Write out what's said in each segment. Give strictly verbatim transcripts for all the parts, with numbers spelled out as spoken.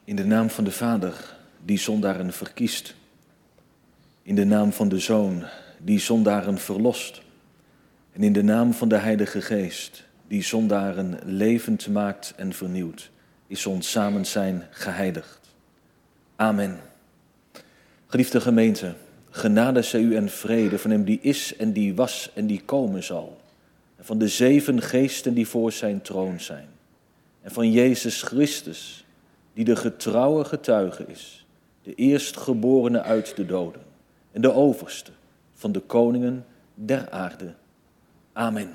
In de naam van de Vader, die zondaren verkiest. In de naam van de Zoon, die zondaren verlost. En in de naam van de Heilige Geest, die zondaren levend maakt en vernieuwt, is ons samenzijn geheiligd. Amen. Geliefde gemeente, genade zij u en vrede van hem die is en die was en die komen zal. En van de zeven geesten die voor zijn troon zijn. En van Jezus Christus, die de getrouwe getuige is, de eerstgeborene uit de doden en de overste van de koningen der aarde. Amen.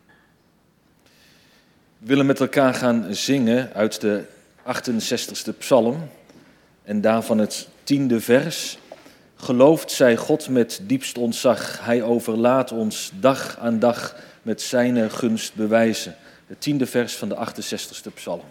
We willen met elkaar gaan zingen uit de achtenzestigste psalm en daarvan het tiende vers. Gelooft zij God met diepst ontzag, hij overlaat ons dag aan dag met zijne gunst bewijzen. Het tiende vers van de achtenzestigste psalm.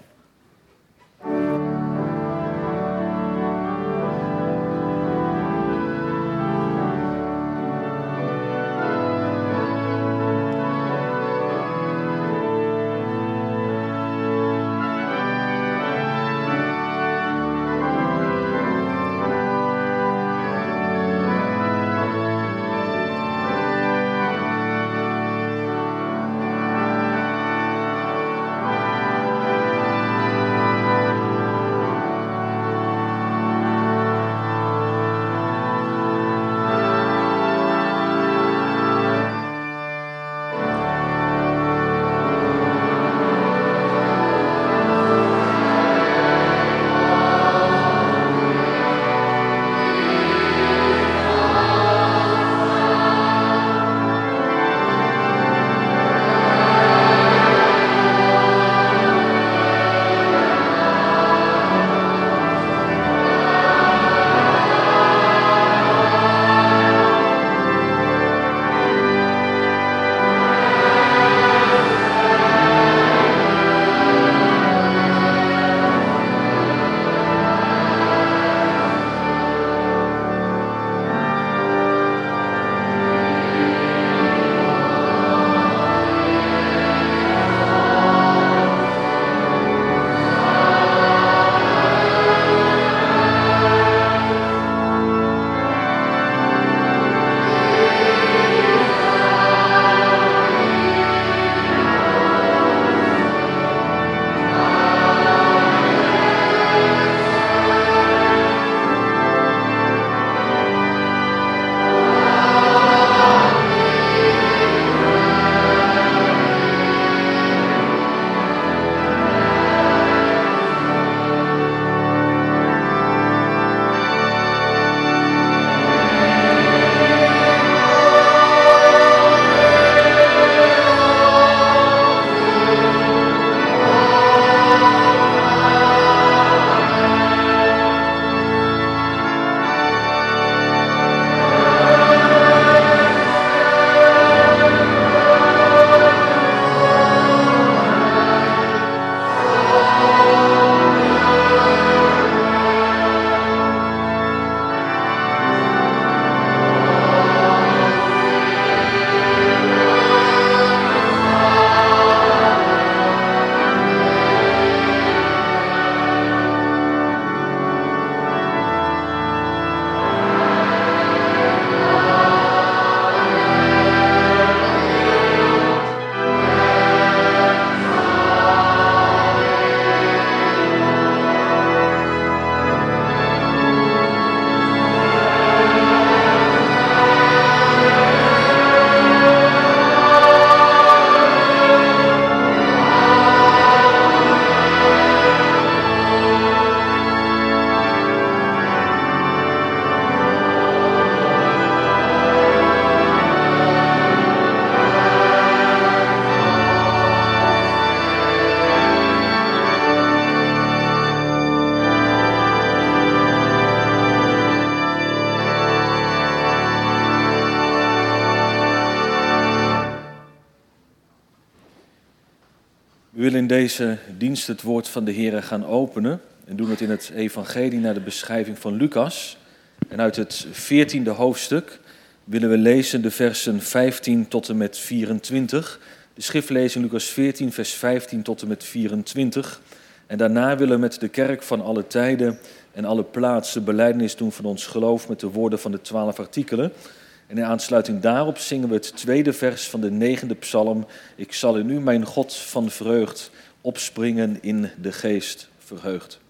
We willen in deze dienst het woord van de Heer gaan openen en doen het in het evangelie naar de beschrijving van Lucas. En uit het veertiende hoofdstuk willen we lezen de versen vijftien tot en met vierentwintig. De schriftlezing Lucas veertien, vers vijftien tot en met vierentwintig. En daarna willen we met de kerk van alle tijden en alle plaatsen belijdenis doen van ons geloof met de woorden van de twaalf artikelen. En in aansluiting daarop zingen we het tweede vers van de negende psalm. Ik zal in u, mijn God van vreugd, opspringen in de geest verheugd.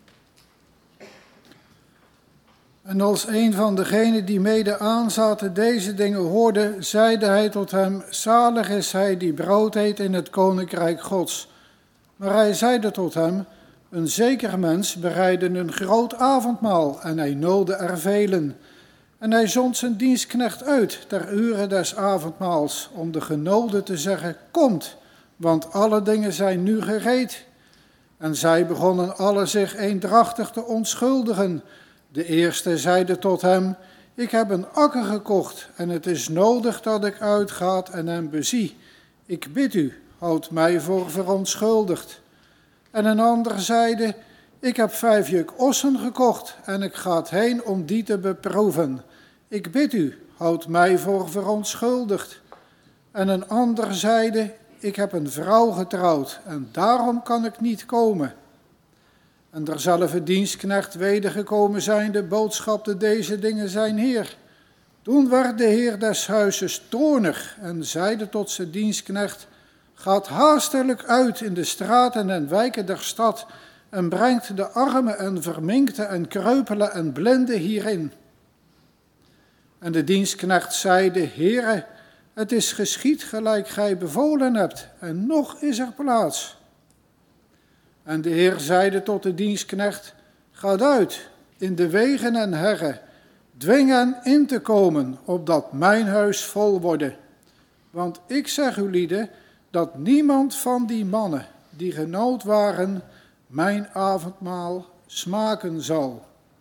En als een van degenen die mede aanzaten deze dingen hoorde, zeide hij tot hem, zalig is hij die brood eet in het koninkrijk Gods. Maar hij zeide tot hem, een zeker mens bereidde een groot avondmaal en hij noodde er velen. En hij zond zijn dienstknecht uit ter ure des avondmaals om de genodigden te zeggen, komt, want alle dingen zijn nu gereed. En zij begonnen alle zich eendrachtig te onschuldigen. De eerste zeide tot hem, ik heb een akker gekocht en het is nodig dat ik uitga en hem bezie. Ik bid u, houd mij voor verontschuldigd. En een ander zeide, ik heb vijf juk ossen gekocht en ik ga heen om die te beproeven. Ik bid u, houd mij voor verontschuldigd. En een ander zeide, ik heb een vrouw getrouwd en daarom kan ik niet komen. En derzelfde dienstknecht wedergekomen zijnde boodschapte deze dingen zijn heer. Toen werd de heer des huizes toornig en zeide tot zijn dienstknecht, gaat haastelijk uit in de straten en wijken der stad en brengt de armen en verminkten en kreupelen en blinden hierin. En de dienstknecht zeide, Heere, het is geschied gelijk gij bevolen hebt en nog is er plaats. En de Heer zeide tot de dienstknecht, ga uit in de wegen en herren, dwing hen in te komen, opdat mijn huis vol worden. Want ik zeg u lieden, dat niemand van die mannen die genood waren, mijn avondmaal smaken zal.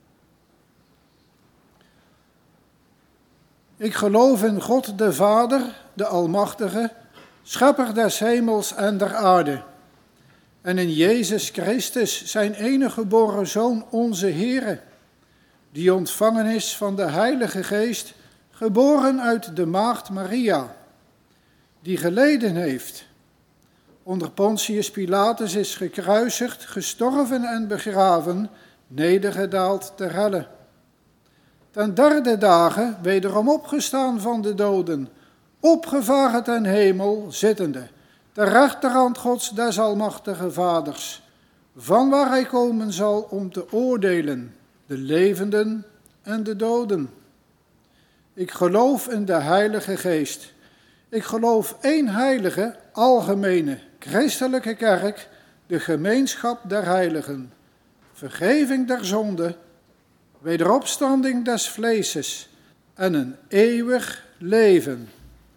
Ik geloof in God de Vader, de Almachtige, schepper des hemels en der aarde. En in Jezus Christus, zijn enige geboren Zoon, onze Heere, die ontvangen is van de Heilige Geest, geboren uit de maagd Maria, die geleden heeft. Onder Pontius Pilatus is gekruisigd, gestorven en begraven, nedergedaald ter helle. Ten derde dagen wederom opgestaan van de doden, opgevaren ten hemel, zittende, ter rechterhand Gods des almachtige Vaders, van waar hij komen zal om te oordelen, de levenden en de doden. Ik geloof in de Heilige Geest. Ik geloof één heilige, algemene, christelijke kerk, de gemeenschap der heiligen, vergeving der zonde, wederopstanding des vleeses en een eeuwig leven.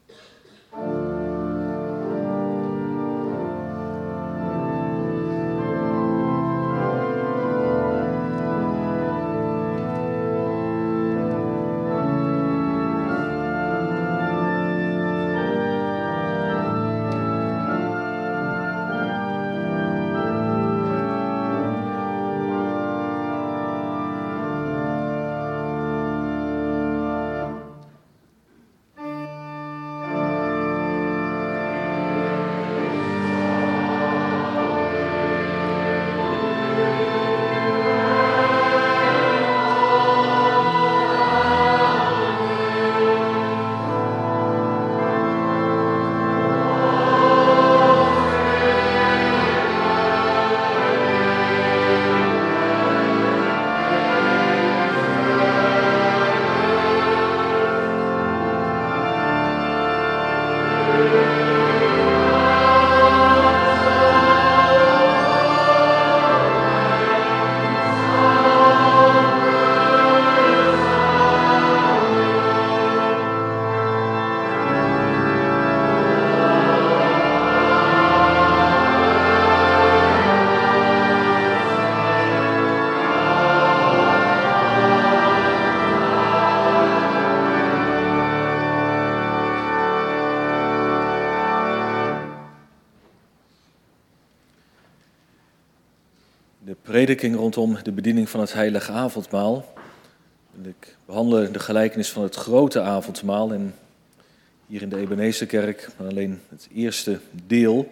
De prediking rondom de bediening van het heilige avondmaal. Ik behandel de gelijkenis van het grote avondmaal en hier in de Ebenezerkerk alleen het eerste deel.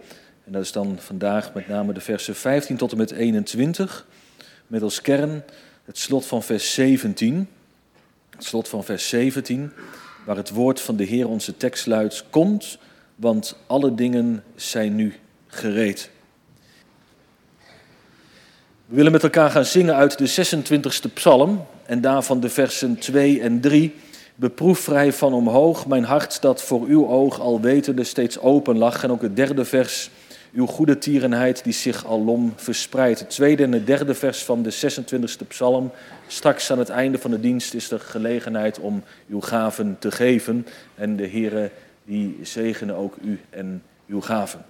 En dat is dan vandaag met name de versen vijftien tot en met eenentwintig. Met als kern het slot van vers zeventien. Het slot van vers zeventien, waar het woord van de Heer onze tekst luidt: Komt, want alle dingen zijn nu gereed. We willen met elkaar gaan zingen uit de zesentwintigste psalm en daarvan de versen twee en drie. Beproef vrij van omhoog mijn hart dat voor uw oog al wetende steeds open lag. En ook het derde vers, uw goede tierenheid die zich alom verspreidt. Het tweede en het derde vers van de zesentwintigste psalm. Straks aan het einde van de dienst is er gelegenheid om uw gaven te geven. En de Heere die zegene ook u en uw gaven.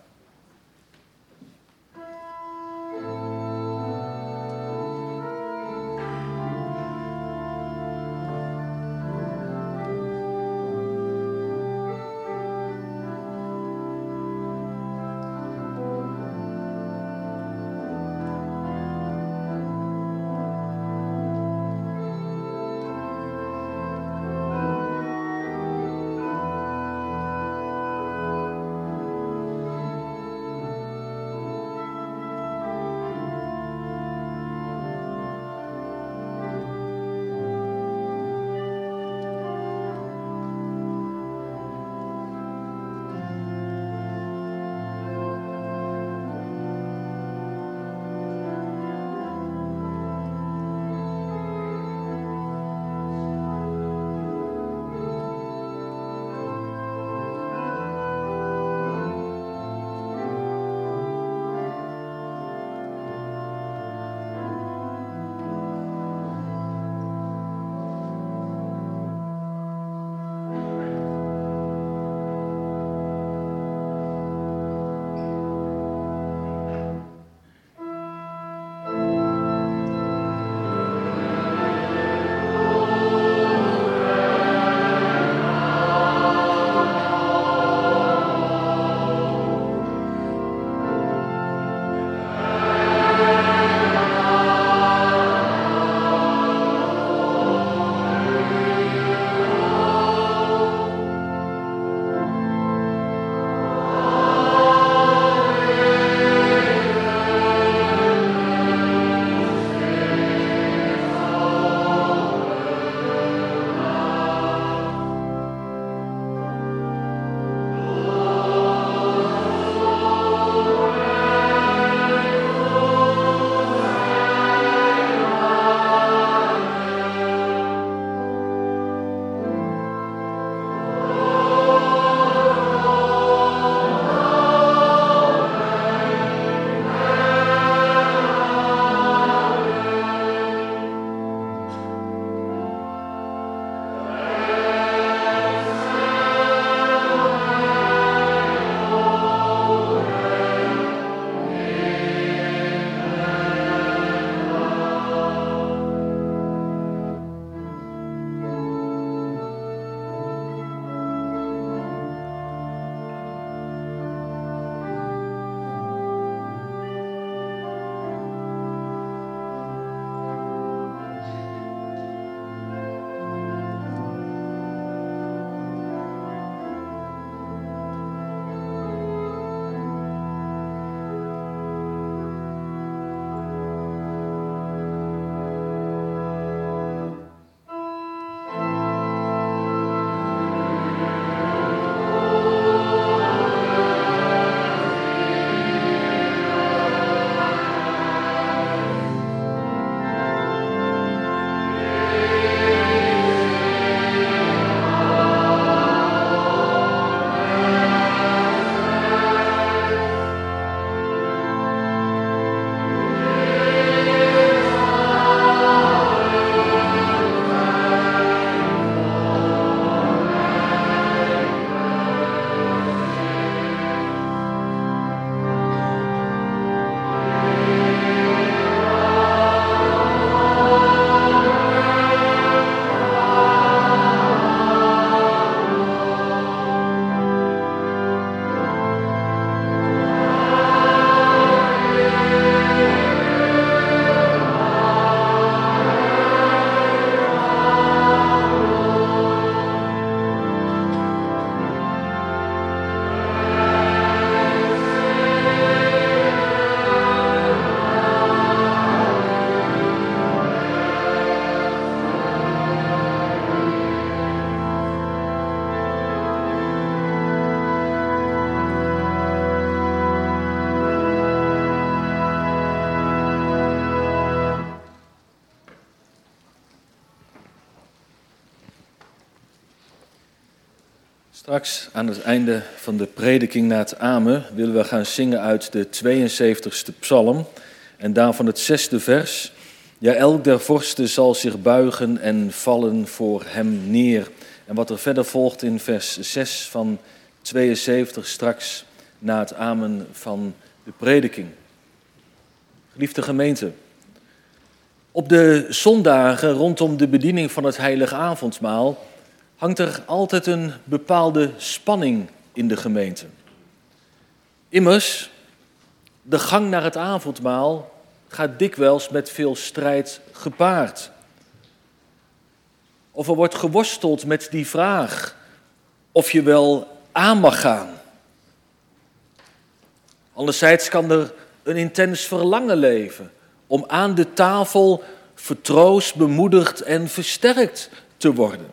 Straks aan het einde van de prediking na het amen willen we gaan zingen uit de tweeënzeventigste psalm en daarvan het zesde vers. Ja, elk der vorsten zal zich buigen en vallen voor hem neer. En wat er verder volgt in vers zes van tweeënzeventig straks na het amen van de prediking. Geliefde gemeente, op de zondagen rondom de bediening van het heilige avondmaal hangt er altijd een bepaalde spanning in de gemeente. Immers, de gang naar het avondmaal gaat dikwijls met veel strijd gepaard. Of er wordt geworsteld met die vraag of je wel aan mag gaan. Anderzijds kan er een intens verlangen leven om aan de tafel vertroost, bemoedigd en versterkt te worden.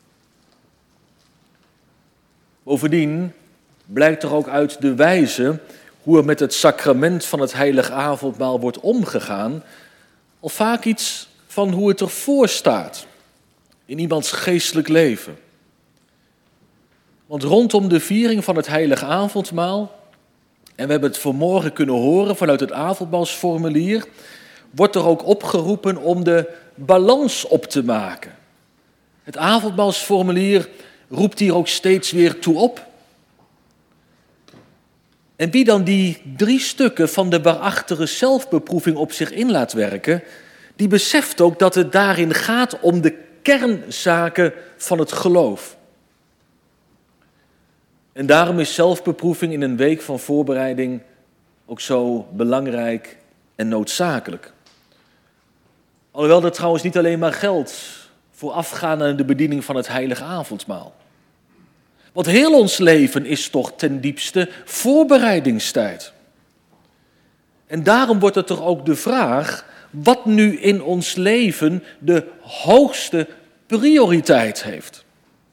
Bovendien blijkt er ook uit de wijze hoe er met het sacrament van het heilige avondmaal wordt omgegaan, al vaak iets van hoe het ervoor staat in iemands geestelijk leven. Want rondom de viering van het heilige avondmaal, en we hebben het vanmorgen kunnen horen vanuit het avondmaalsformulier, wordt er ook opgeroepen om de balans op te maken. Het avondmaalsformulier roept hier ook steeds weer toe op. En wie dan die drie stukken van de waarachtige zelfbeproeving op zich in laat werken, die beseft ook dat het daarin gaat om de kernzaken van het geloof. En daarom is zelfbeproeving in een week van voorbereiding ook zo belangrijk en noodzakelijk. Alhoewel dat trouwens niet alleen maar geldt voorafgaand aan de bediening van het heilige avondmaal. Want heel ons leven is toch ten diepste voorbereidingstijd. En daarom wordt het toch ook de vraag wat nu in ons leven de hoogste prioriteit heeft.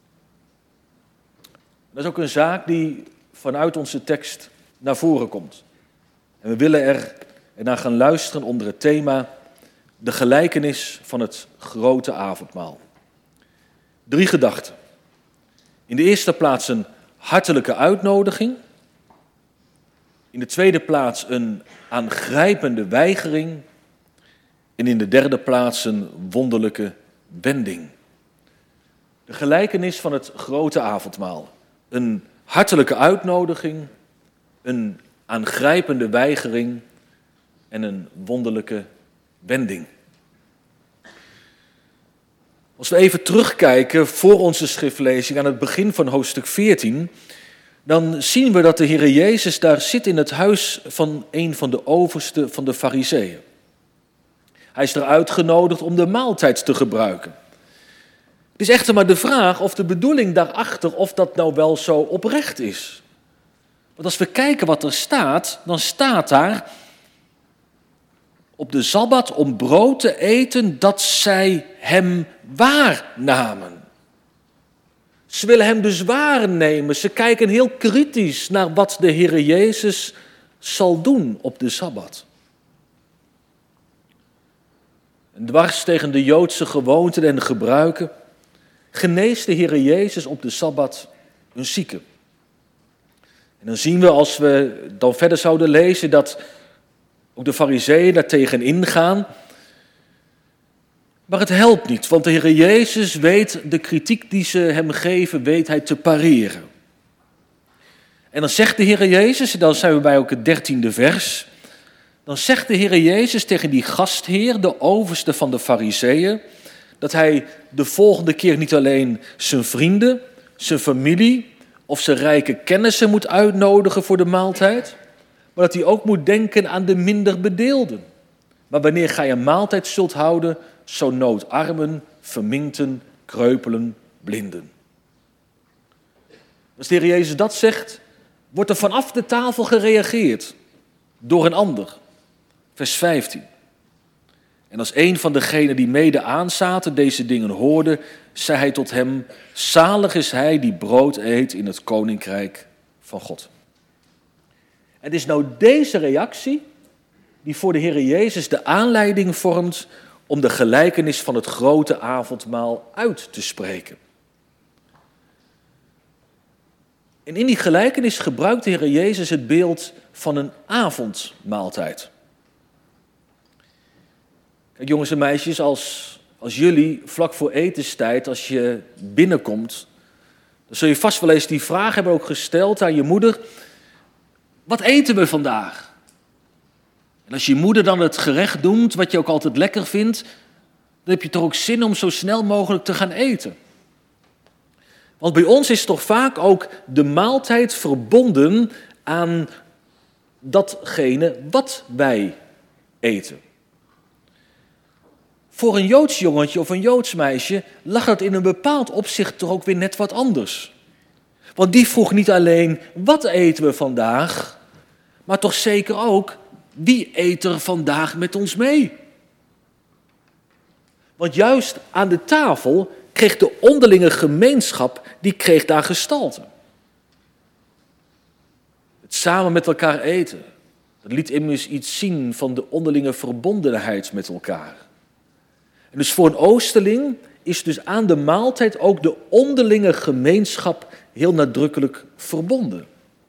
Dat is ook een zaak die vanuit onze tekst naar voren komt. En we willen er naar gaan luisteren onder het thema de gelijkenis van het grote avondmaal. Drie gedachten. In de eerste plaats een hartelijke uitnodiging. In de tweede plaats een aangrijpende weigering. En in de derde plaats een wonderlijke wending. De gelijkenis van het grote avondmaal. Een hartelijke uitnodiging, een aangrijpende weigering en een wonderlijke wending. Als we even terugkijken voor onze schriftlezing aan het begin van hoofdstuk veertien, dan zien we dat de Heer Jezus daar zit in het huis van een van de oversten van de Farizeeën. Hij is er uitgenodigd om de maaltijd te gebruiken. Het is echter maar de vraag of de bedoeling daarachter, of dat nou wel zo oprecht is. Want als we kijken wat er staat, dan staat daar op de Sabbat om brood te eten dat zij hem waarnamen. Ze willen hem dus waarnemen. Ze kijken heel kritisch naar wat de Heer Jezus zal doen op de Sabbat. En dwars tegen de Joodse gewoonten en gebruiken geneest de Heer Jezus op de Sabbat een zieke. En dan zien we, als we dan verder zouden lezen, dat ook de Farizeeën daar tegen ingaan. Maar het helpt niet, want de Heer Jezus weet de kritiek die ze hem geven, weet hij te pareren. En dan zegt de Heer Jezus, dan zijn we bij ook het dertiende vers, dan zegt de Heer Jezus tegen die gastheer, de overste van de Farizeeën, dat hij de volgende keer niet alleen zijn vrienden, zijn familie of zijn rijke kennissen moet uitnodigen voor de maaltijd, maar dat hij ook moet denken aan de minder bedeelden. Maar wanneer gij een maaltijd zult houden, zo noodarmen, verminkten, kreupelen, blinden. Als de Heer Jezus dat zegt, wordt er vanaf de tafel gereageerd door een ander. Vers vijftien. En als een van degenen die mede aanzaten deze dingen hoorde, zei hij tot hem: zalig is hij die brood eet in het koninkrijk van God. Het is nou deze reactie die voor de Heer Jezus de aanleiding vormt om de gelijkenis van het grote avondmaal uit te spreken. En in die gelijkenis gebruikt de Heer Jezus het beeld van een avondmaaltijd. Kijk, jongens en meisjes, als, als jullie vlak voor etenstijd, als je binnenkomt, dan zul je vast wel eens die vraag hebben ook gesteld aan je moeder: wat eten we vandaag? En als je moeder dan het gerecht noemt, wat je ook altijd lekker vindt, dan heb je toch ook zin om zo snel mogelijk te gaan eten. Want bij ons is toch vaak ook de maaltijd verbonden aan datgene wat wij eten. Voor een Joods jongetje of een Joods meisje lag dat in een bepaald opzicht toch ook weer net wat anders. Want die vroeg niet alleen wat eten we vandaag, maar toch zeker ook wie eet er vandaag met ons mee. Want juist aan de tafel kreeg de onderlinge gemeenschap, die kreeg daar gestalte. Het samen met elkaar eten, dat liet immers iets zien van de onderlinge verbondenheid met elkaar. En dus voor een Oosterling is dus aan de maaltijd ook de onderlinge gemeenschap heel nadrukkelijk verbonden.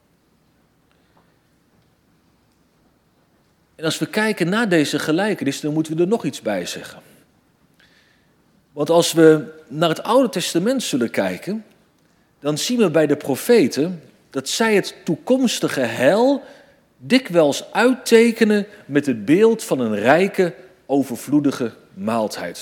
En als we kijken naar deze gelijkenis, dan moeten we er nog iets bij zeggen. Want als we naar het Oude Testament zullen kijken, dan zien we bij de profeten dat zij het toekomstige heil dikwijls uittekenen met het beeld van een rijke, overvloedige maaltijd.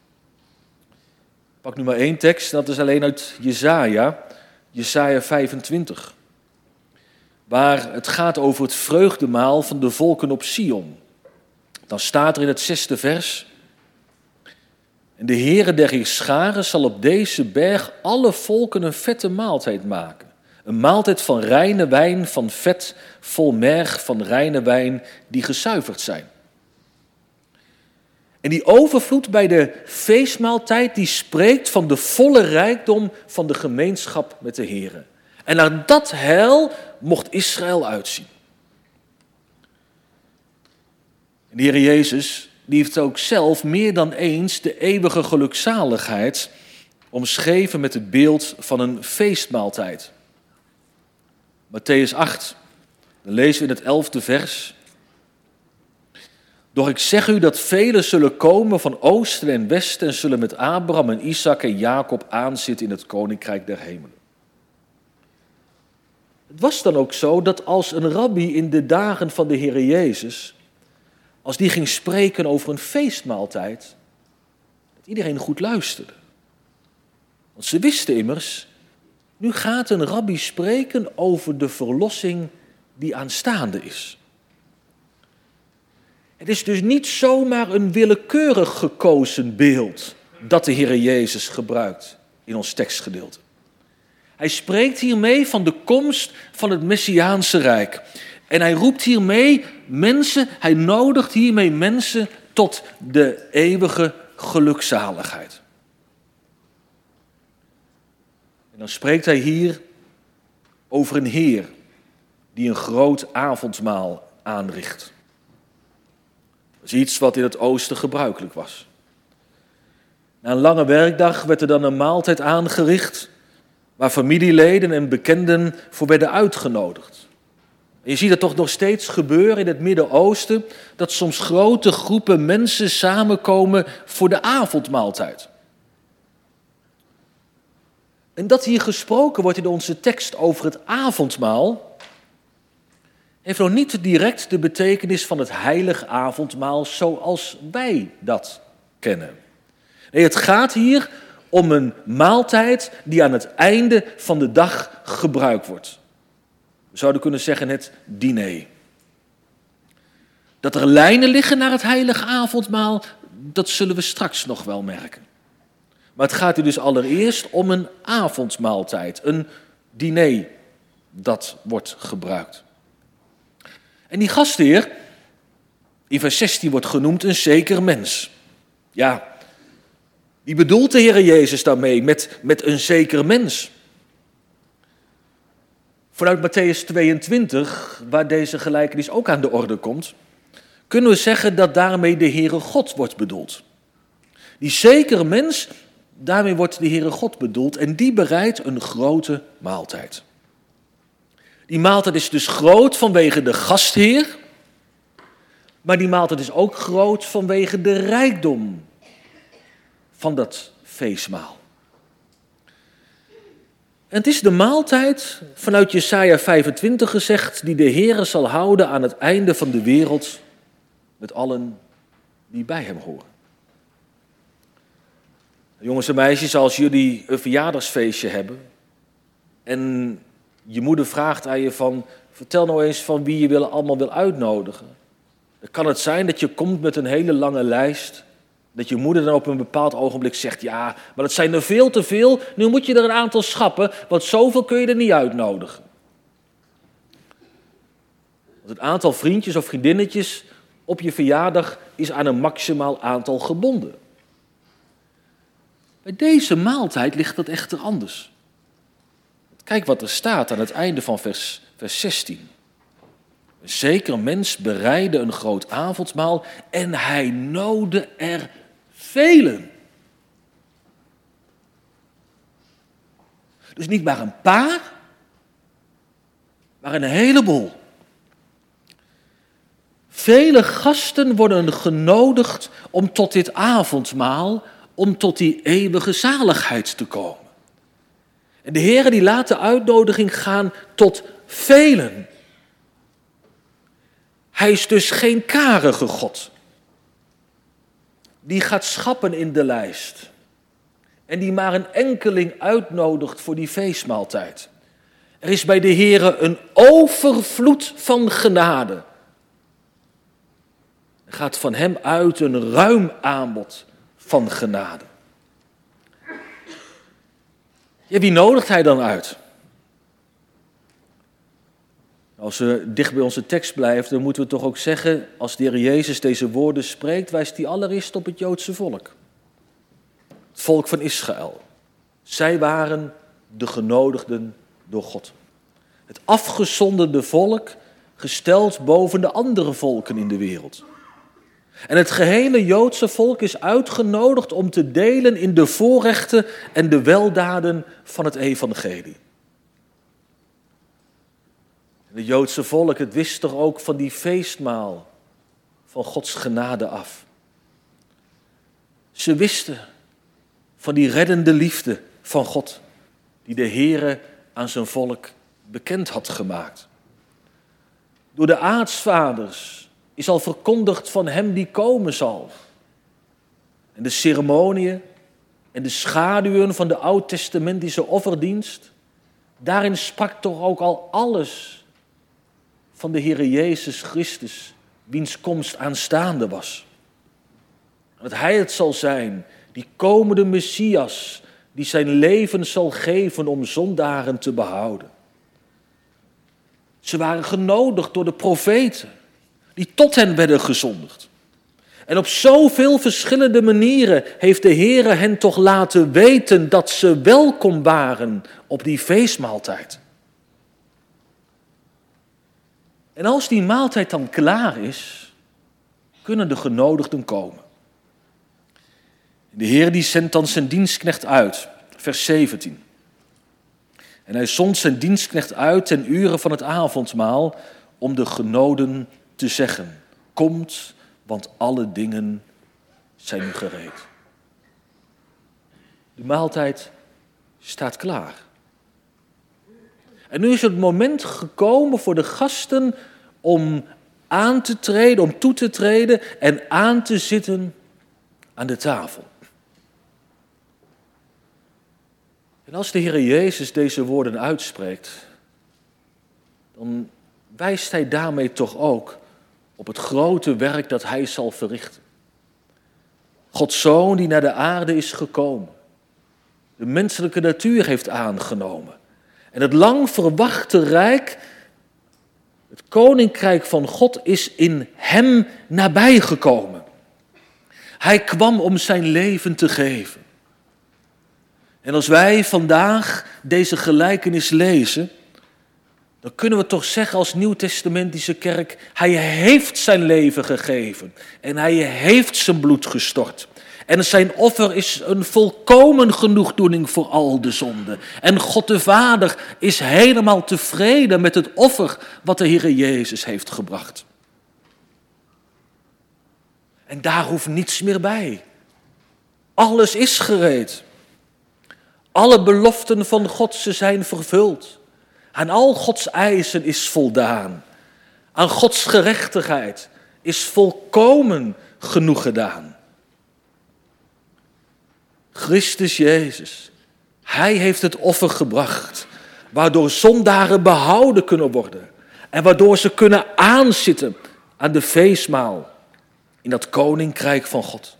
Ik pak nu maar één tekst, dat is alleen uit Jesaja, Jesaja vijfentwintig. Waar het gaat over het vreugdemaal van de volken op Sion. Dan staat er in het zesde vers: en de Heere der Heerscharen zal op deze berg alle volken een vette maaltijd maken. Een maaltijd van reine wijn, van vet, vol merg, van reine wijn, die gezuiverd zijn. En die overvloed bij de feestmaaltijd, die spreekt van de volle rijkdom van de gemeenschap met de Heere. En naar dat heil mocht Israël uitzien. En de Heer Jezus, die heeft ook zelf meer dan eens de eeuwige gelukzaligheid omschreven met het beeld van een feestmaaltijd. Mattheüs acht, dan lezen we in het elfde vers: doch ik zeg u dat velen zullen komen van oosten en westen en zullen met Abraham en Isaac en Jacob aanzitten in het koninkrijk der hemelen. Het was dan ook zo dat als een rabbi in de dagen van de Heer Jezus, als die ging spreken over een feestmaaltijd, dat iedereen goed luisterde. Want ze wisten immers, nu gaat een rabbi spreken over de verlossing die aanstaande is. Het is dus niet zomaar een willekeurig gekozen beeld dat de Heer Jezus gebruikt in ons tekstgedeelte. Hij spreekt hiermee van de komst van het Messiaanse Rijk. En hij roept hiermee mensen, hij nodigt hiermee mensen tot de eeuwige gelukzaligheid. En dan spreekt hij hier over een Heer die een groot avondmaal aanricht. Dat is iets wat in het oosten gebruikelijk was. Na een lange werkdag werd er dan een maaltijd aangericht waar familieleden en bekenden voor werden uitgenodigd. En je ziet het toch nog steeds gebeuren in het Midden-Oosten, dat soms grote groepen mensen samenkomen voor de avondmaaltijd. En dat hier gesproken wordt in onze tekst over het avondmaal, heeft nog niet direct de betekenis van het heilig avondmaal zoals wij dat kennen. Nee, het gaat hier om een maaltijd die aan het einde van de dag gebruikt wordt. We zouden kunnen zeggen het diner. Dat er lijnen liggen naar het heilige avondmaal, dat zullen we straks nog wel merken. Maar het gaat hier dus allereerst om een avondmaaltijd, een diner dat wordt gebruikt. En die gastheer, in vers zestien wordt genoemd een zeker mens. Ja, wie bedoelt de Heer Jezus daarmee met, met een zeker mens? Vanuit Mattheüs tweeëntwintig, waar deze gelijkenis ook aan de orde komt, kunnen we zeggen dat daarmee de Heere God wordt bedoeld. Die zekere mens, daarmee wordt de Heere God bedoeld en die bereidt een grote maaltijd. Die maaltijd is dus groot vanwege de gastheer, maar die maaltijd is ook groot vanwege de rijkdom van dat feestmaal. En het is de maaltijd, vanuit Jesaja vijfentwintig gezegd, die de Heere zal houden aan het einde van de wereld met allen die bij hem horen. Jongens en meisjes, als jullie een verjaardagsfeestje hebben en je moeder vraagt aan je van, vertel nou eens van wie je wil, allemaal wil uitnodigen. Dan kan het zijn dat je komt met een hele lange lijst, dat je moeder dan op een bepaald ogenblik zegt, ja, maar dat zijn er veel te veel, nu moet je er een aantal schrappen, want zoveel kun je er niet uitnodigen. Want het aantal vriendjes of vriendinnetjes op je verjaardag is aan een maximaal aantal gebonden. Bij deze maaltijd ligt dat echter anders. Kijk wat er staat aan het einde van vers, vers zestien. Een zeker mens bereidde een groot avondmaal en hij noodde er velen. Dus niet maar een paar, maar een heleboel. Vele gasten worden genodigd om tot dit avondmaal, om tot die eeuwige zaligheid te komen. En de Heere die laat de uitnodiging gaan tot velen. Hij is dus geen karige God. Die gaat schappen in de lijst. En die maar een enkeling uitnodigt voor die feestmaaltijd. Er is bij de Heere een overvloed van genade. Er gaat van hem uit een ruim aanbod van genade. Ja, wie nodigt hij dan uit? Als we dicht bij onze tekst blijven, dan moeten we toch ook zeggen, als de Heer Jezus deze woorden spreekt, wijst hij allereerst op het Joodse volk. Het volk van Israël. Zij waren de genodigden door God. Het afgezonderde volk, gesteld boven de andere volken in de wereld. En het gehele Joodse volk is uitgenodigd om te delen in de voorrechten en de weldaden van het evangelie. Het Joodse volk, het wist toch ook van die feestmaal van Gods genade af. Ze wisten van die reddende liefde van God, die de Heere aan zijn volk bekend had gemaakt. Door de aartsvaders is al verkondigd van hem die komen zal. En de ceremoniën en de schaduwen van de oud-testamentische offerdienst, daarin sprak toch ook al alles van de Heere Jezus Christus, wiens komst aanstaande was. Dat hij het zal zijn, die komende Messias, die zijn leven zal geven om zondaren te behouden. Ze waren genodigd door de profeten, die tot hen werden gezondigd. En op zoveel verschillende manieren heeft de Heere hen toch laten weten dat ze welkom waren op die feestmaaltijd. En als die maaltijd dan klaar is, kunnen de genodigden komen. De Heer die zendt dan zijn dienstknecht uit, vers zeventien. En hij zond zijn dienstknecht uit ten uren van het avondmaal om de genoden te zeggen, komt, want alle dingen zijn nu gereed. De maaltijd staat klaar. En nu is het moment gekomen voor de gasten om aan te treden, om toe te treden en aan te zitten aan de tafel. En als de Heer Jezus deze woorden uitspreekt, dan wijst hij daarmee toch ook op het grote werk dat hij zal verrichten. Gods Zoon die naar de aarde is gekomen, de menselijke natuur heeft aangenomen en het lang verwachte rijk, het koninkrijk van God, is in hem nabijgekomen. Hij kwam om zijn leven te geven. En als wij vandaag deze gelijkenis lezen, dan kunnen we toch zeggen als Nieuwtestamentische kerk, hij heeft zijn leven gegeven en hij heeft zijn bloed gestort. En zijn offer is een volkomen genoegdoening voor al de zonden. En God de Vader is helemaal tevreden met het offer wat de Heere Jezus heeft gebracht. En daar hoeft niets meer bij. Alles is gereed. Alle beloften van God, ze zijn vervuld. Aan al Gods eisen is voldaan. Aan Gods gerechtigheid is volkomen genoeg gedaan. Christus Jezus, Hij heeft het offer gebracht, waardoor zondaren behouden kunnen worden en waardoor ze kunnen aanzitten aan de feestmaal in dat koninkrijk van God.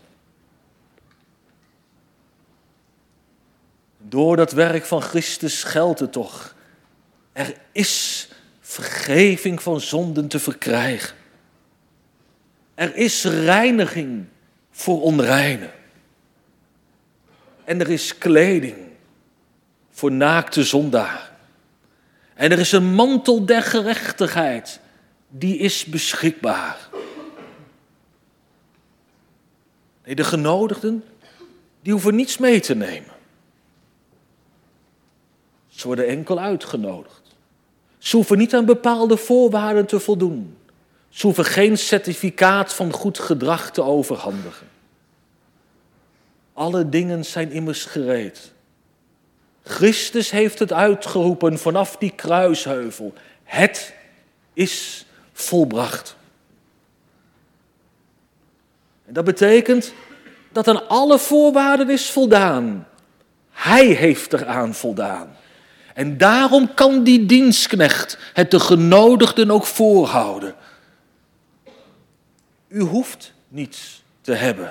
Door dat werk van Christus geldt het toch. Er is vergeving van zonden te verkrijgen. Er is reiniging voor onreinen. En er is kleding voor naakte zondaar. En er is een mantel der gerechtigheid, die is beschikbaar. Nee, de genodigden, die hoeven niets mee te nemen. Ze worden enkel uitgenodigd. Ze hoeven niet aan bepaalde voorwaarden te voldoen. Ze hoeven geen certificaat van goed gedrag te overhandigen. Alle dingen zijn immers gereed. Christus heeft het uitgeroepen vanaf die kruisheuvel. Het is volbracht. En dat betekent dat aan alle voorwaarden is voldaan. Hij heeft eraan voldaan. En daarom kan die dienstknecht het de genodigden ook voorhouden. U hoeft niets te hebben.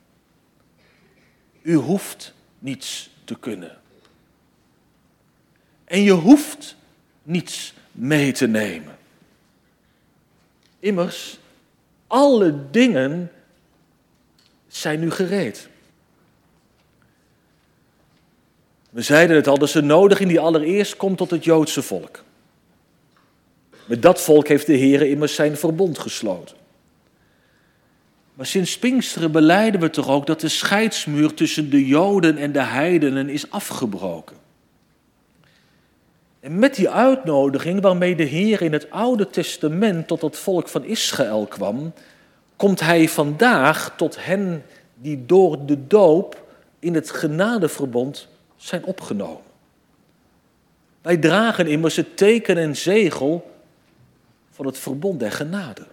U hoeft niets te kunnen. En je hoeft niets mee te nemen. Immers, alle dingen zijn nu gereed. We zeiden het al, dat is een nodiging die allereerst komt tot het Joodse volk. Met dat volk heeft de Heer immers zijn verbond gesloten. Maar sinds Pinksteren belijden we toch ook dat de scheidsmuur tussen de Joden en de heidenen is afgebroken. En met die uitnodiging waarmee de Heer in het Oude Testament tot het volk van Israël kwam, komt Hij vandaag tot hen die door de doop in het genadeverbond zijn opgenomen. Wij dragen immers het teken en zegel van het verbond der genade.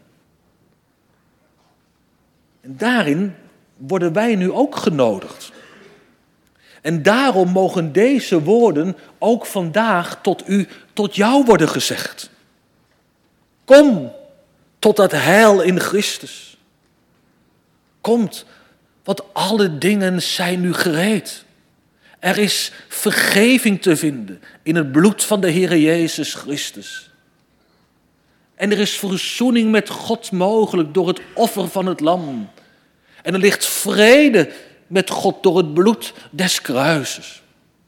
En daarin worden wij nu ook genodigd. En daarom mogen deze woorden ook vandaag tot u, tot jou worden gezegd. Kom tot dat heil in Christus. Komt, want alle dingen zijn nu gereed. Er is vergeving te vinden in het bloed van de Heere Jezus Christus. En er is verzoening met God mogelijk door het offer van het lam. En er ligt vrede met God door het bloed des kruises.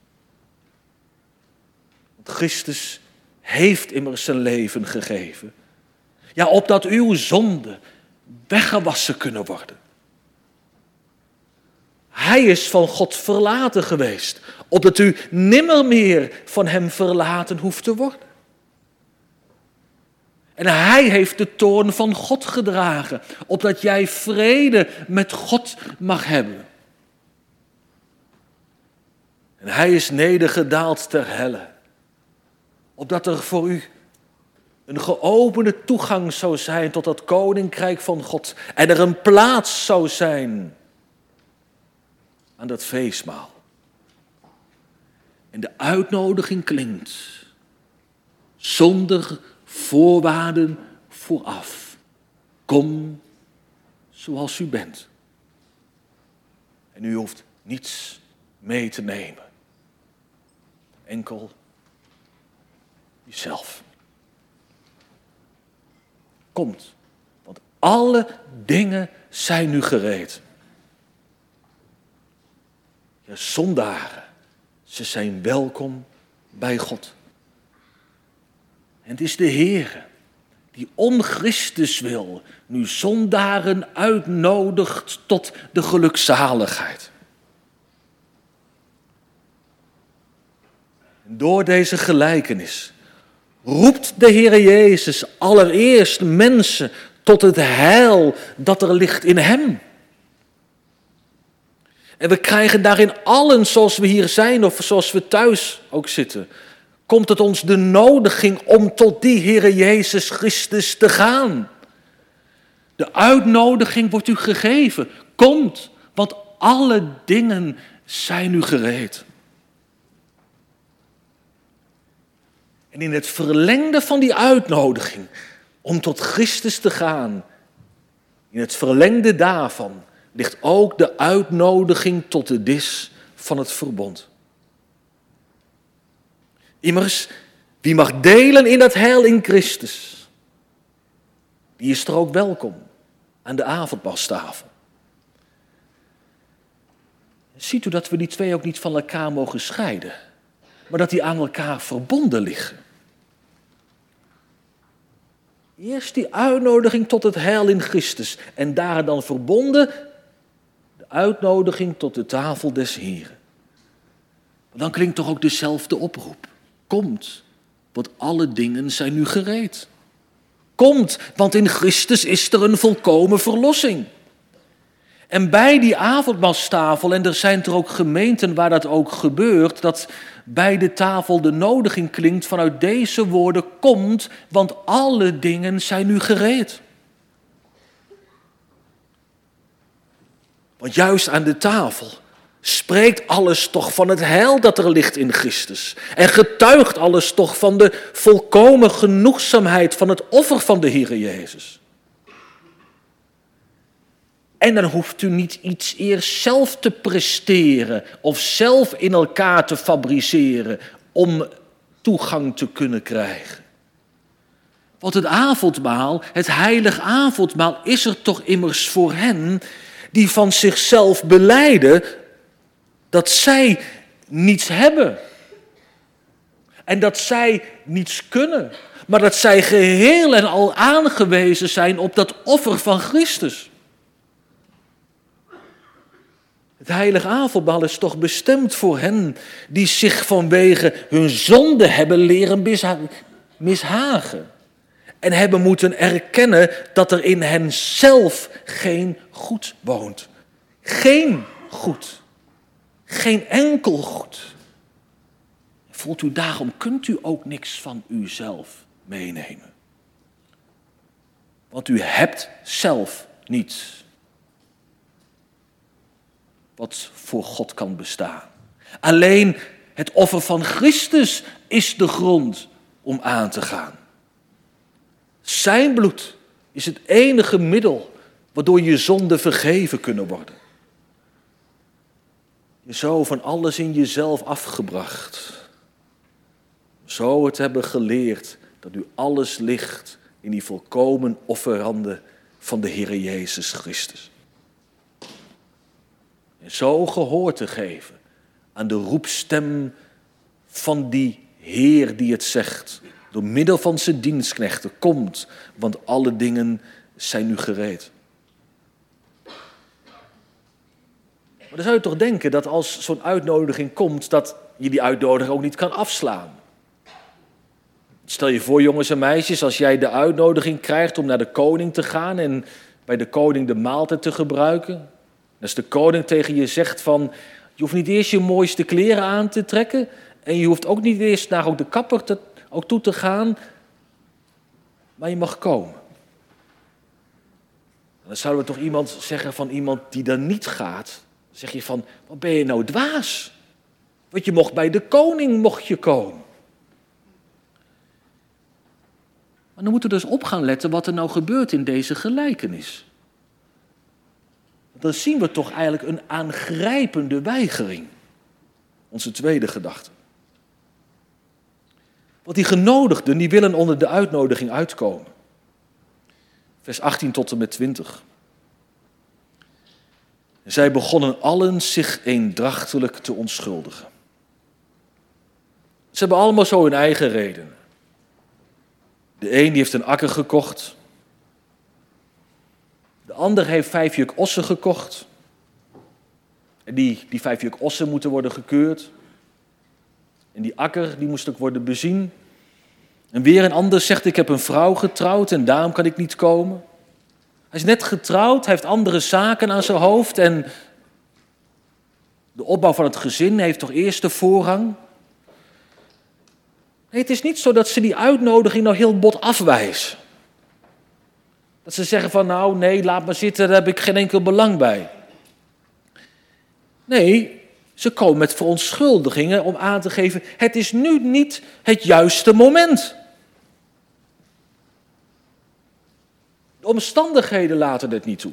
Want Christus heeft immers zijn leven gegeven. Ja, opdat uw zonden weggewassen kunnen worden. Hij is van God verlaten geweest, opdat u nimmer meer van hem verlaten hoeft te worden. En hij heeft de toorn van God gedragen, opdat jij vrede met God mag hebben. En hij is nedergedaald ter helle, opdat er voor u een geopende toegang zou zijn tot dat koninkrijk van God. En er een plaats zou zijn aan dat feestmaal. En de uitnodiging klinkt, zonder voorwaarden vooraf. Kom zoals u bent. En u hoeft niets mee te nemen. Enkel jezelf. Komt, want alle dingen zijn nu gereed. Ja, zondaren, ze zijn welkom bij God. En het is de Heere die om Christus wil nu zondaren uitnodigt tot de gelukzaligheid. Door deze gelijkenis roept de Heer Jezus allereerst mensen tot het heil dat er ligt in hem. En we krijgen daarin allen, zoals we hier zijn of zoals we thuis ook zitten, komt het ons de nodiging om tot die Heer Jezus Christus te gaan. De uitnodiging wordt u gegeven. Komt, want alle dingen zijn u gereed. En in het verlengde van die uitnodiging om tot Christus te gaan, in het verlengde daarvan ligt ook de uitnodiging tot de dis van het verbond. Immers, wie mag delen in dat heil in Christus, die is er ook welkom aan de avondmaalstafel. Ziet u dat we die twee ook niet van elkaar mogen scheiden, maar dat die aan elkaar verbonden liggen. Eerst die uitnodiging tot het heil in Christus en daar dan verbonden de uitnodiging tot de tafel des Heren. Dan klinkt toch ook dezelfde oproep. Komt, want alle dingen zijn nu gereed. Komt, want in Christus is er een volkomen verlossing. En bij die avondmaalstafel, en er zijn er ook gemeenten waar dat ook gebeurt, dat bij de tafel de nodiging klinkt vanuit deze woorden, komt, want alle dingen zijn nu gereed. Want juist aan de tafel spreekt alles toch van het heil dat er ligt in Christus. En getuigt alles toch van de volkomen genoegzaamheid van het offer van de Heere Jezus. En dan hoeft u niet iets eerst zelf te presteren of zelf in elkaar te fabriceren om toegang te kunnen krijgen. Want het avondmaal, het heilig avondmaal, is er toch immers voor hen die van zichzelf belijden dat zij niets hebben. En dat zij niets kunnen. Maar dat zij geheel en al aangewezen zijn op dat offer van Christus. Het heilige avondmaal is toch bestemd voor hen die zich vanwege hun zonde hebben leren mishagen. En hebben moeten erkennen dat er in hen zelf geen goed woont. Geen goed. Geen enkel goed. Voelt u daarom, kunt u ook niks van uzelf meenemen. Want u hebt zelf niets wat voor God kan bestaan. Alleen het offer van Christus is de grond om aan te gaan. Zijn bloed is het enige middel waardoor je zonden vergeven kunnen worden. Je zo van alles in jezelf afgebracht. Zo het hebben geleerd dat u alles ligt in die volkomen offerande van de Heere Jezus Christus. En zo gehoor te geven aan de roepstem van die Heer die het zegt. Door middel van zijn dienstknechten, komt, want alle dingen zijn nu gereed. Maar dan zou je toch denken dat als zo'n uitnodiging komt, dat je die uitnodiging ook niet kan afslaan. Stel je voor, jongens en meisjes, als jij de uitnodiging krijgt om naar de koning te gaan en bij de koning de maaltijd te gebruiken. Als de koning tegen je zegt van, je hoeft niet eerst je mooiste kleren aan te trekken en je hoeft ook niet eerst naar ook de kapper te, ook toe te gaan, maar je mag komen. En dan zouden we toch iemand zeggen van iemand die dan niet gaat, dan zeg je van, wat ben je nou dwaas? Want je mocht bij de koning mocht je komen. Maar dan moeten we dus op gaan letten wat er nou gebeurt in deze gelijkenis. Dan zien we toch eigenlijk een aangrijpende weigering. Onze tweede gedachte. Want die genodigden, die willen onder de uitnodiging uitkomen. Vers achttien tot en met twintig. Zij begonnen allen zich eendrachtelijk te onschuldigen. Ze hebben allemaal zo hun eigen reden. De een die heeft een akker gekocht. De ander heeft vijf juk ossen gekocht. En die, die vijf juk ossen moeten worden gekeurd. En die akker die moest ook worden bezien. En weer een ander zegt, ik heb een vrouw getrouwd en daarom kan ik niet komen. Hij is net getrouwd, hij heeft andere zaken aan zijn hoofd. En de opbouw van het gezin heeft toch eerst de voorrang. Nee, het is niet zo dat ze die uitnodiging nou heel bot afwijzen. Dat ze zeggen van nou nee, laat maar zitten, daar heb ik geen enkel belang bij. Nee, ze komen met verontschuldigingen om aan te geven, het is nu niet het juiste moment. De omstandigheden laten het niet toe.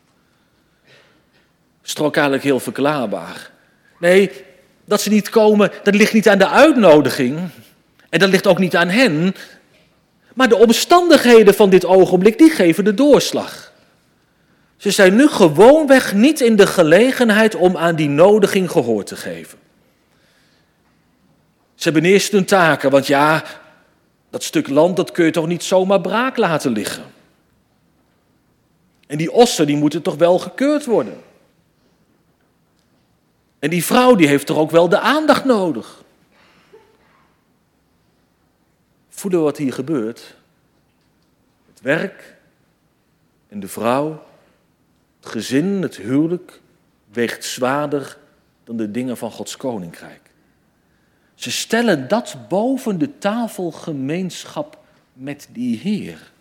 Is toch ook eigenlijk heel verklaarbaar. Nee, dat ze niet komen, dat ligt niet aan de uitnodiging. En dat ligt ook niet aan hen. Maar de omstandigheden van dit ogenblik, die geven de doorslag. Ze zijn nu gewoonweg niet in de gelegenheid om aan die nodiging gehoor te geven. Ze hebben eerst hun taken, want ja, dat stuk land, dat kun je toch niet zomaar braak laten liggen. En die ossen, die moeten toch wel gekeurd worden. En die vrouw, die heeft toch ook wel de aandacht nodig. Voelen we wat hier gebeurt? Het werk en de vrouw, het gezin, het huwelijk, weegt zwaarder dan de dingen van Gods koninkrijk. Ze stellen dat boven de tafelgemeenschap met die Heer.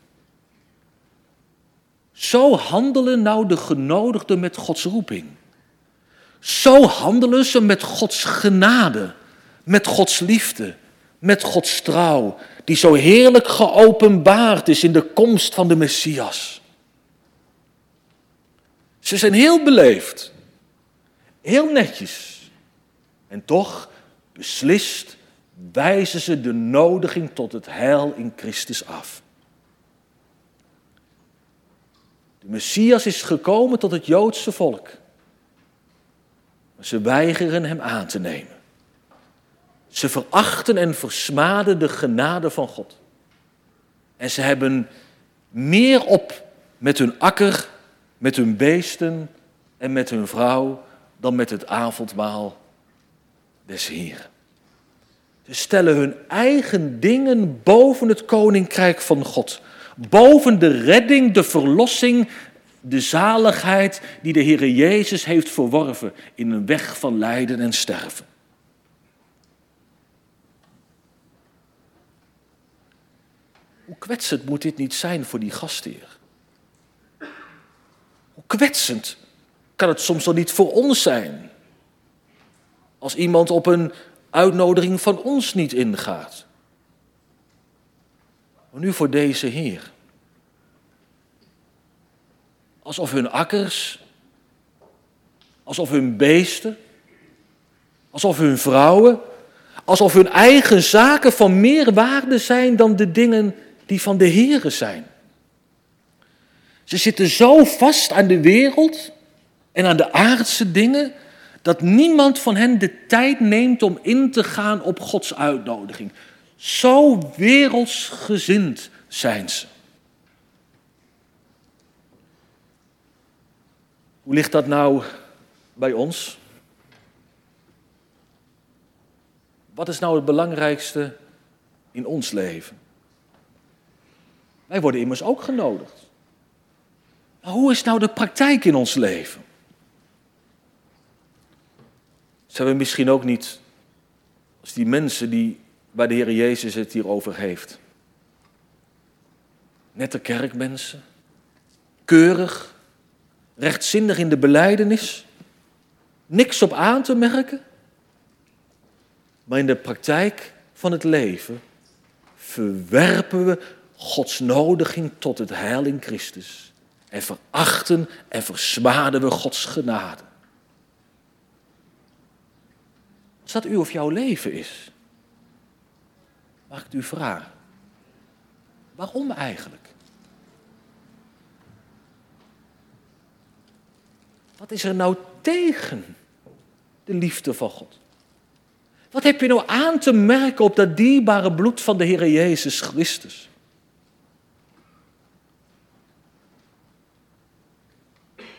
Zo handelen nou de genodigden met Gods roeping. Zo handelen ze met Gods genade, met Gods liefde, met Gods trouw, die zo heerlijk geopenbaard is in de komst van de Messias. Ze zijn heel beleefd, heel netjes en toch beslist wijzen ze de nodiging tot het heil in Christus af. De Messias is gekomen tot het Joodse volk, maar ze weigeren hem aan te nemen. Ze verachten en versmaden de genade van God. En ze hebben meer op met hun akker, met hun beesten en met hun vrouw dan met het avondmaal des Heeren. Ze stellen hun eigen dingen boven het koninkrijk van God. Boven de redding, de verlossing, de zaligheid die de Heere Jezus heeft verworven in een weg van lijden en sterven. Hoe kwetsend moet dit niet zijn voor die gastheer? Hoe kwetsend kan het soms wel niet voor ons zijn? Als iemand op een uitnodiging van ons niet ingaat. Maar nu voor deze Heer. Alsof hun akkers, alsof hun beesten, alsof hun vrouwen, alsof hun eigen zaken van meer waarde zijn dan de dingen die van de Heere zijn. Ze zitten zo vast aan de wereld en aan de aardse dingen, dat niemand van hen de tijd neemt om in te gaan op Gods uitnodiging. Zo wereldsgezind zijn ze. Hoe ligt dat nou bij ons? Wat is nou het belangrijkste in ons leven? Wij worden immers ook genodigd. Maar hoe is nou de praktijk in ons leven? Zijn we misschien ook niet als die mensen die, waar de Heer Jezus het hier over heeft? Nette kerkmensen, keurig, rechtzinnig in de belijdenis, niks op aan te merken. Maar in de praktijk van het leven verwerpen we Gods nodiging tot het heil in Christus. En verachten en versmaden we Gods genade. Als dat uw of jouw leven is, mag ik u vragen. Waarom eigenlijk? Wat is er nou tegen de liefde van God? Wat heb je nou aan te merken op dat dierbare bloed van de Heer Jezus Christus?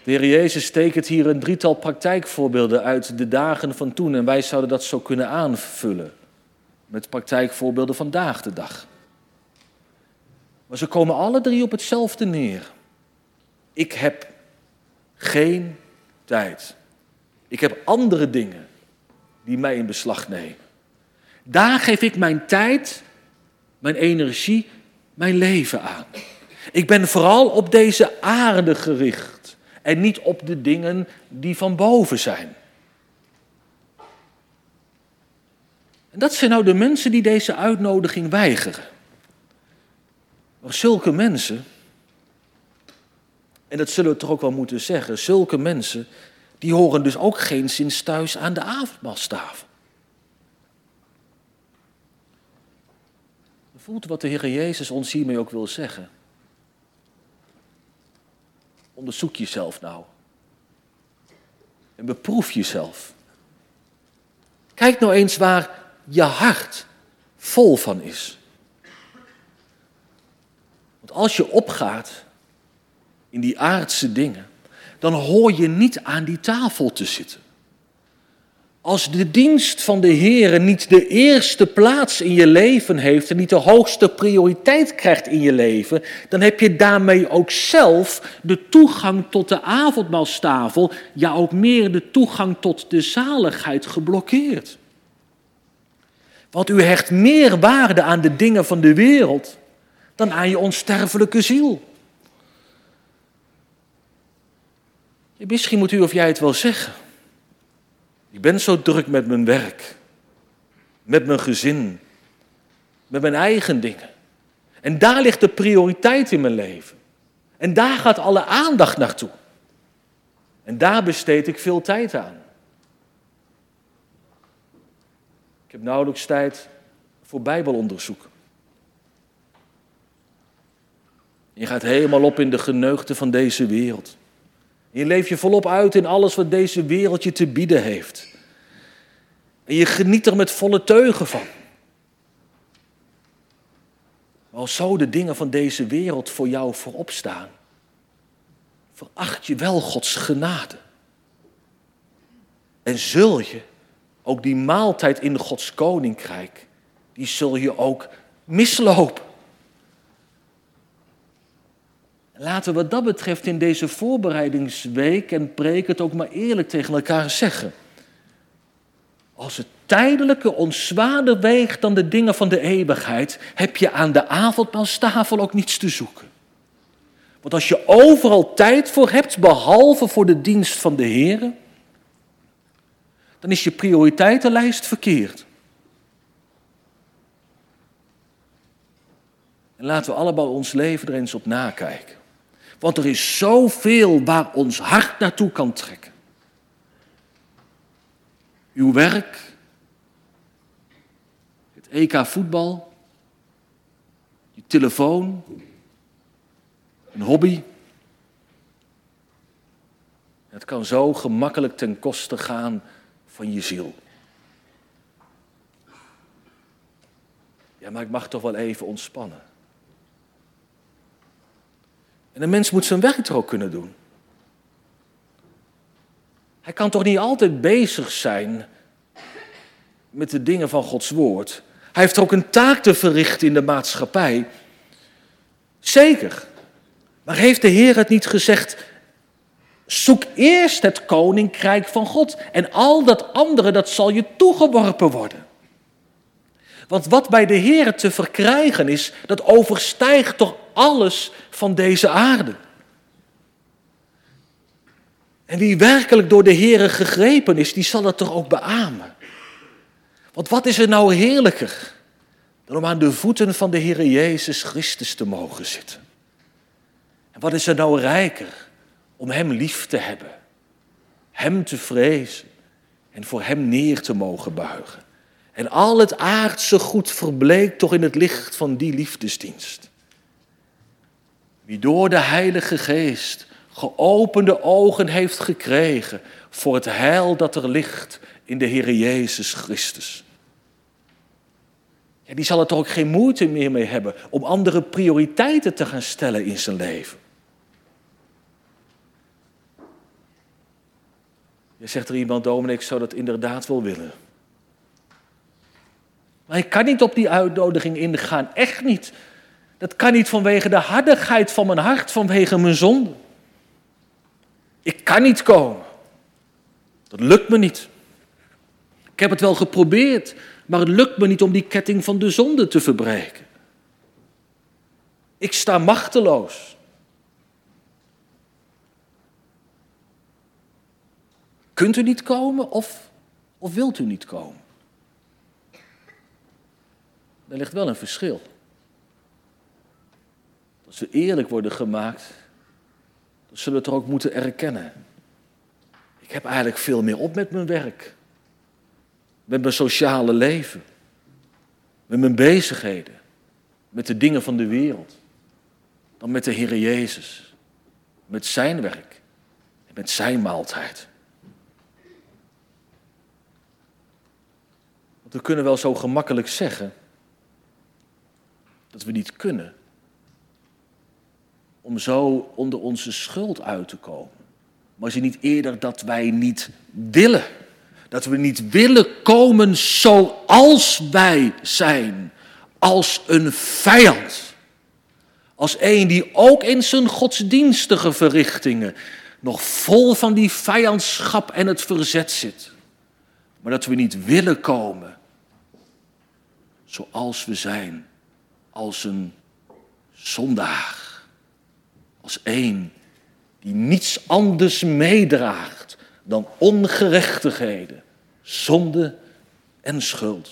De Heer Jezus tekent hier een drietal praktijkvoorbeelden uit de dagen van toen. En wij zouden dat zo kunnen aanvullen met praktijkvoorbeelden vandaag de dag. Maar ze komen alle drie op hetzelfde neer. Ik heb geen tijd. Ik heb andere dingen die mij in beslag nemen. Daar geef ik mijn tijd, mijn energie, mijn leven aan. Ik ben vooral op deze aarde gericht en niet op de dingen die van boven zijn. En dat zijn nou de mensen die deze uitnodiging weigeren. Maar zulke mensen, en dat zullen we toch ook wel moeten zeggen, zulke mensen, die horen dus ook geenszins thuis aan de avondmaalstafel. Je voelt wat de Heer Jezus ons hiermee ook wil zeggen. Onderzoek jezelf nou. En beproef jezelf. Kijk nou eens waar je hart vol van is. Want als je opgaat in die aardse dingen, dan hoor je niet aan die tafel te zitten. Als de dienst van de Heere niet de eerste plaats in je leven heeft en niet de hoogste prioriteit krijgt in je leven, dan heb je daarmee ook zelf de toegang tot de avondmaalstafel, ja ook meer de toegang tot de zaligheid geblokkeerd. Want u hecht meer waarde aan de dingen van de wereld dan aan je onsterfelijke ziel. Misschien moet u of jij het wel zeggen. Ik ben zo druk met mijn werk, met mijn gezin, met mijn eigen dingen. En daar ligt de prioriteit in mijn leven. En daar gaat alle aandacht naartoe. En daar besteed ik veel tijd aan. Ik heb nauwelijks tijd voor bijbelonderzoek. Je gaat helemaal op in de geneugten van deze wereld. Je leeft je volop uit in alles wat deze wereld je te bieden heeft. En je geniet er met volle teugen van. Maar als zo de dingen van deze wereld voor jou voorop staan, veracht je wel Gods genade. En zul je ook die maaltijd in Gods koninkrijk, die zul je ook mislopen. Laten we wat dat betreft in deze voorbereidingsweek en preek het ook maar eerlijk tegen elkaar zeggen. Als het tijdelijke ons zwaarder weegt dan de dingen van de eeuwigheid, heb je aan de avondmaalstafel ook niets te zoeken. Want als je overal tijd voor hebt, behalve voor de dienst van de Heere, dan is je prioriteitenlijst verkeerd. En laten we allemaal ons leven er eens op nakijken. Want er is zoveel waar ons hart naartoe kan trekken. Uw werk, het E K voetbal, je telefoon, een hobby. Het kan zo gemakkelijk ten koste gaan van je ziel. Ja, maar ik mag toch wel even ontspannen. En een mens moet zijn werk er ook kunnen doen. Hij kan toch niet altijd bezig zijn met de dingen van Gods woord. Hij heeft er ook een taak te verrichten in de maatschappij. Zeker. Maar heeft de Heer het niet gezegd, zoek eerst het koninkrijk van God en al dat andere, dat zal je toegeworpen worden. Want wat bij de Heer te verkrijgen is, dat overstijgt toch alles van deze aarde. En wie werkelijk door de Heer gegrepen is, die zal het toch ook beamen. Want wat is er nou heerlijker dan om aan de voeten van de Heer Jezus Christus te mogen zitten? En wat is er nou rijker om Hem lief te hebben, Hem te vrezen en voor Hem neer te mogen buigen? En al het aardse goed verbleekt toch in het licht van die liefdesdienst. Wie door de Heilige Geest geopende ogen heeft gekregen voor het heil dat er ligt in de Heer Jezus Christus. Ja, die zal er toch ook geen moeite meer mee hebben om andere prioriteiten te gaan stellen in zijn leven. Je zegt er iemand, dominee, ik zou dat inderdaad wel willen. Maar ik kan niet op die uitnodiging ingaan, echt niet. Dat kan niet vanwege de hardigheid van mijn hart, vanwege mijn zonde. Ik kan niet komen. Dat lukt me niet. Ik heb het wel geprobeerd, maar het lukt me niet om die ketting van de zonde te verbreken. Ik sta machteloos. Kunt u niet komen of, of wilt u niet komen? Er ligt wel een verschil. Als we eerlijk worden gemaakt, dan zullen we het er ook moeten erkennen. Ik heb eigenlijk veel meer op met mijn werk. Met mijn sociale leven. Met mijn bezigheden. Met de dingen van de wereld. Dan met de Heere Jezus. Met zijn werk. En met zijn maaltijd. Want we kunnen wel zo gemakkelijk zeggen dat we niet kunnen om zo onder onze schuld uit te komen. Maar is het niet eerder dat wij niet willen? Dat we niet willen komen zoals wij zijn. Als een vijand. Als een die ook in zijn godsdienstige verrichtingen nog vol van die vijandschap en het verzet zit. Maar dat we niet willen komen zoals we zijn. Als een zondaar. Als een die niets anders meedraagt dan ongerechtigheden, zonde en schuld.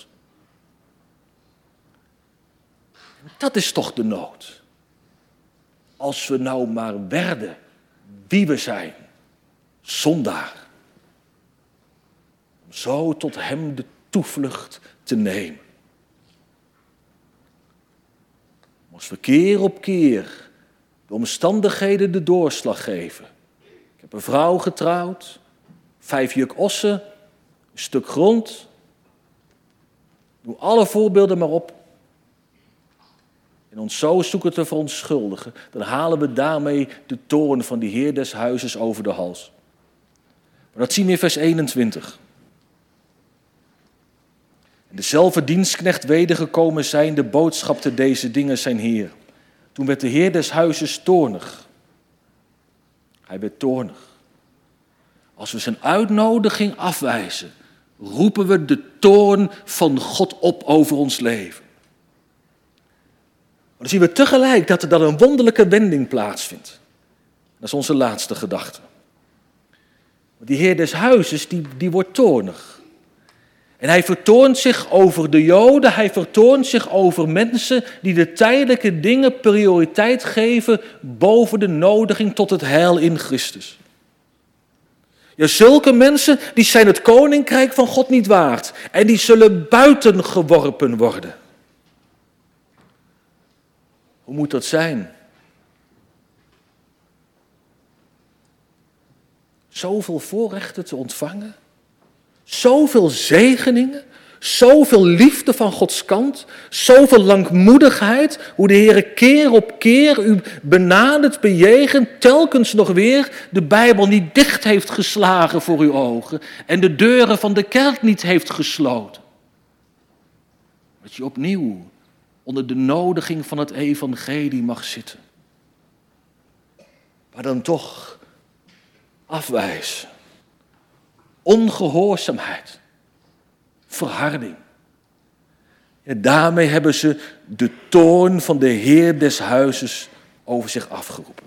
Dat is toch de nood. Als we nou maar werden wie we zijn, zondaar. Om zo tot hem de toevlucht te nemen. Als we keer op keer de omstandigheden de doorslag geven. Ik heb een vrouw getrouwd, vijf juk ossen, een stuk grond. Doe alle voorbeelden maar op. En ons zo zoeken te verontschuldigen, dan halen we daarmee de toorn van die Heer des huizes over de hals. Maar dat zien we in vers eenentwintig. En dezelfde dienstknecht wedergekomen zijnde boodschapte deze dingen zijn Heer. Toen werd de Heer des huizes toornig. Hij werd toornig. Als we zijn uitnodiging afwijzen, roepen we de toorn van God op over ons leven. Maar dan zien we tegelijk dat er dan een wonderlijke wending plaatsvindt. Dat is onze laatste gedachte. Die Heer des huizes, die, die wordt toornig. En hij vertoont zich over de Joden, hij vertoont zich over mensen die de tijdelijke dingen prioriteit geven boven de nodiging tot het heil in Christus. Ja, zulke mensen die zijn het koninkrijk van God niet waard en die zullen buiten geworpen worden. Hoe moet dat zijn? Zoveel voorrechten te ontvangen. Zoveel zegeningen, zoveel liefde van Gods kant, zoveel langmoedigheid, hoe de Heer keer op keer u benadert, bejegent, telkens nog weer de Bijbel niet dicht heeft geslagen voor uw ogen en de deuren van de kerk niet heeft gesloten. Dat je opnieuw onder de nodiging van het evangelie mag zitten. Maar dan toch afwijzen. Ongehoorzaamheid, verharding. En daarmee hebben ze de toorn van de Heer des huizes over zich afgeroepen.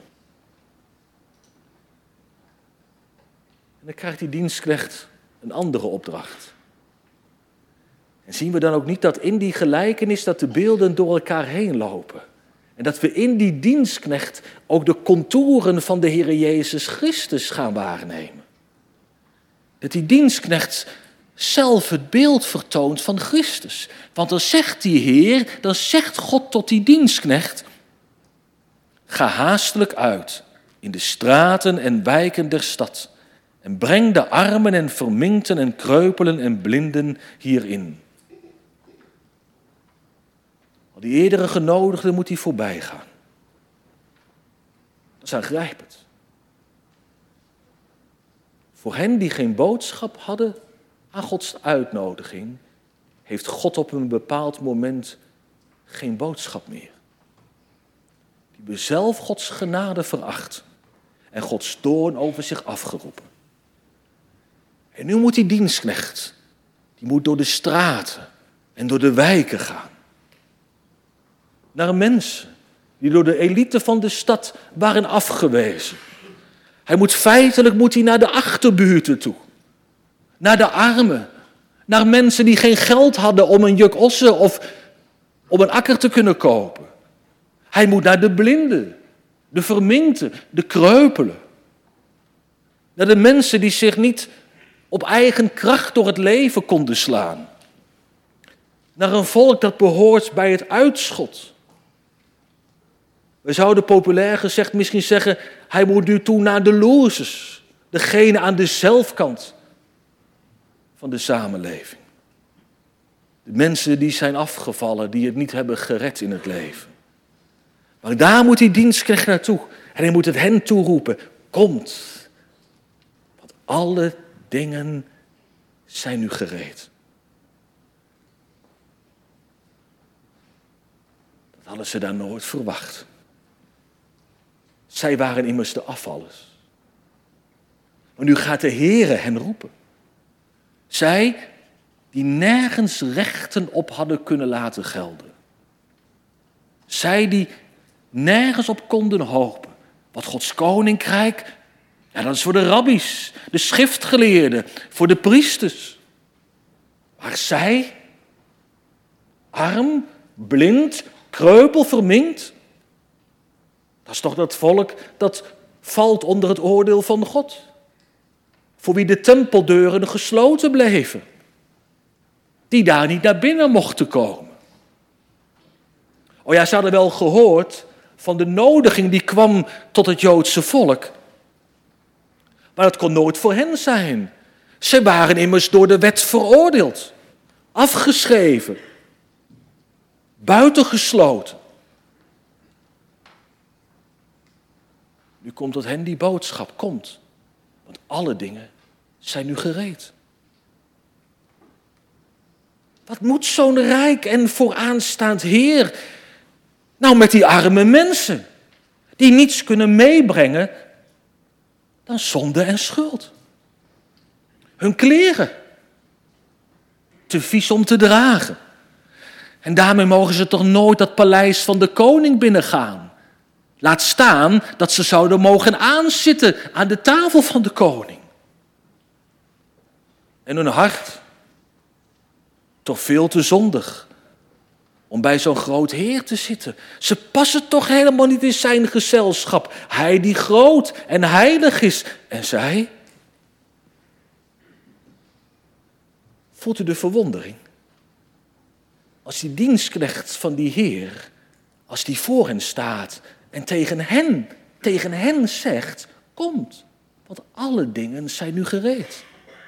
En dan krijgt die dienstknecht een andere opdracht. En zien we dan ook niet dat in die gelijkenis dat de beelden door elkaar heen lopen. En dat we in die dienstknecht ook de contouren van de Heer Jezus Christus gaan waarnemen. Dat die dienstknecht zelf het beeld vertoont van Christus. Want dan zegt die Heer, dan zegt God tot die dienstknecht: ga haastelijk uit in de straten en wijken der stad en breng de armen en verminkten en kreupelen en blinden hierin. Al die eerdere genodigden moet hij voorbij gaan. Dat is aangrijpend. Voor hen die geen boodschap hadden aan Gods uitnodiging, heeft God op een bepaald moment geen boodschap meer. Die hebben zelf Gods genade veracht en Gods toorn over zich afgeroepen. En nu moet die dienstknecht, die moet door de straten en door de wijken gaan. Naar mensen die door de elite van de stad waren afgewezen. Hij moet feitelijk moet hij naar de achterbuurten toe. Naar de armen. Naar mensen die geen geld hadden om een juk ossen of om een akker te kunnen kopen. Hij moet naar de blinden, de verminkten, de kreupelen. Naar de mensen die zich niet op eigen kracht door het leven konden slaan. Naar een volk dat behoort bij het uitschot. We zouden populair gezegd misschien zeggen, hij moet nu toe naar de losers. Degene aan de zelfkant van de samenleving. De mensen die zijn afgevallen, die het niet hebben gered in het leven. Maar daar moet die dienstknecht naartoe. En hij moet het hen toeroepen. Komt. Want alle dingen zijn nu gereed. Dat hadden ze daar nooit verwacht. Zij waren immers de afvallers. Maar nu gaat de Heere hen roepen. Zij die nergens rechten op hadden kunnen laten gelden. Zij die nergens op konden hopen. Wat Gods koninkrijk, ja, dat is voor de rabbies, de schriftgeleerden, voor de priesters. Maar zij, arm, blind, kreupel, verminkt, dat is toch dat volk dat valt onder het oordeel van God. Voor wie de tempeldeuren gesloten bleven. Die daar niet naar binnen mochten komen. Oh ja, ze hadden wel gehoord van de nodiging die kwam tot het Joodse volk. Maar dat kon nooit voor hen zijn. Ze waren immers door de wet veroordeeld. Afgeschreven. Buitengesloten. Nu komt tot hen die boodschap. Komt. Want alle dingen zijn nu gereed. Wat moet zo'n rijk en vooraanstaand Heer nou met die arme mensen? Die niets kunnen meebrengen dan zonde en schuld. Hun kleren. Te vies om te dragen. En daarmee mogen ze toch nooit dat paleis van de koning binnengaan. Laat staan dat ze zouden mogen aanzitten aan de tafel van de koning. En hun hart, toch veel te zondig om bij zo'n groot Heer te zitten. Ze passen toch helemaal niet in zijn gezelschap. Hij die groot en heilig is. En zij? Voelt u de verwondering? Als die dienstknecht van die Heer, als die voor hen staat en tegen hen, tegen hen zegt, komt, want alle dingen zijn nu gereed.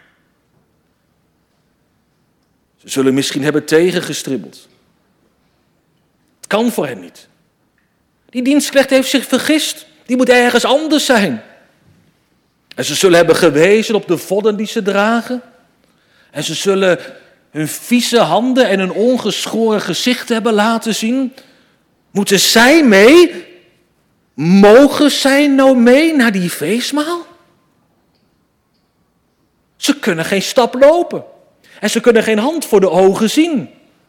Ze zullen misschien hebben tegengestribbeld. Het kan voor hen niet. Die dienstknecht heeft zich vergist. Die moet ergens anders zijn. En ze zullen hebben gewezen op de vodden die ze dragen. En ze zullen hun vieze handen en hun ongeschoren gezicht hebben laten zien. Moeten zij mee? Mogen zij nou mee naar die feestmaal? Ze kunnen geen stap lopen. En ze kunnen geen hand voor de ogen zien.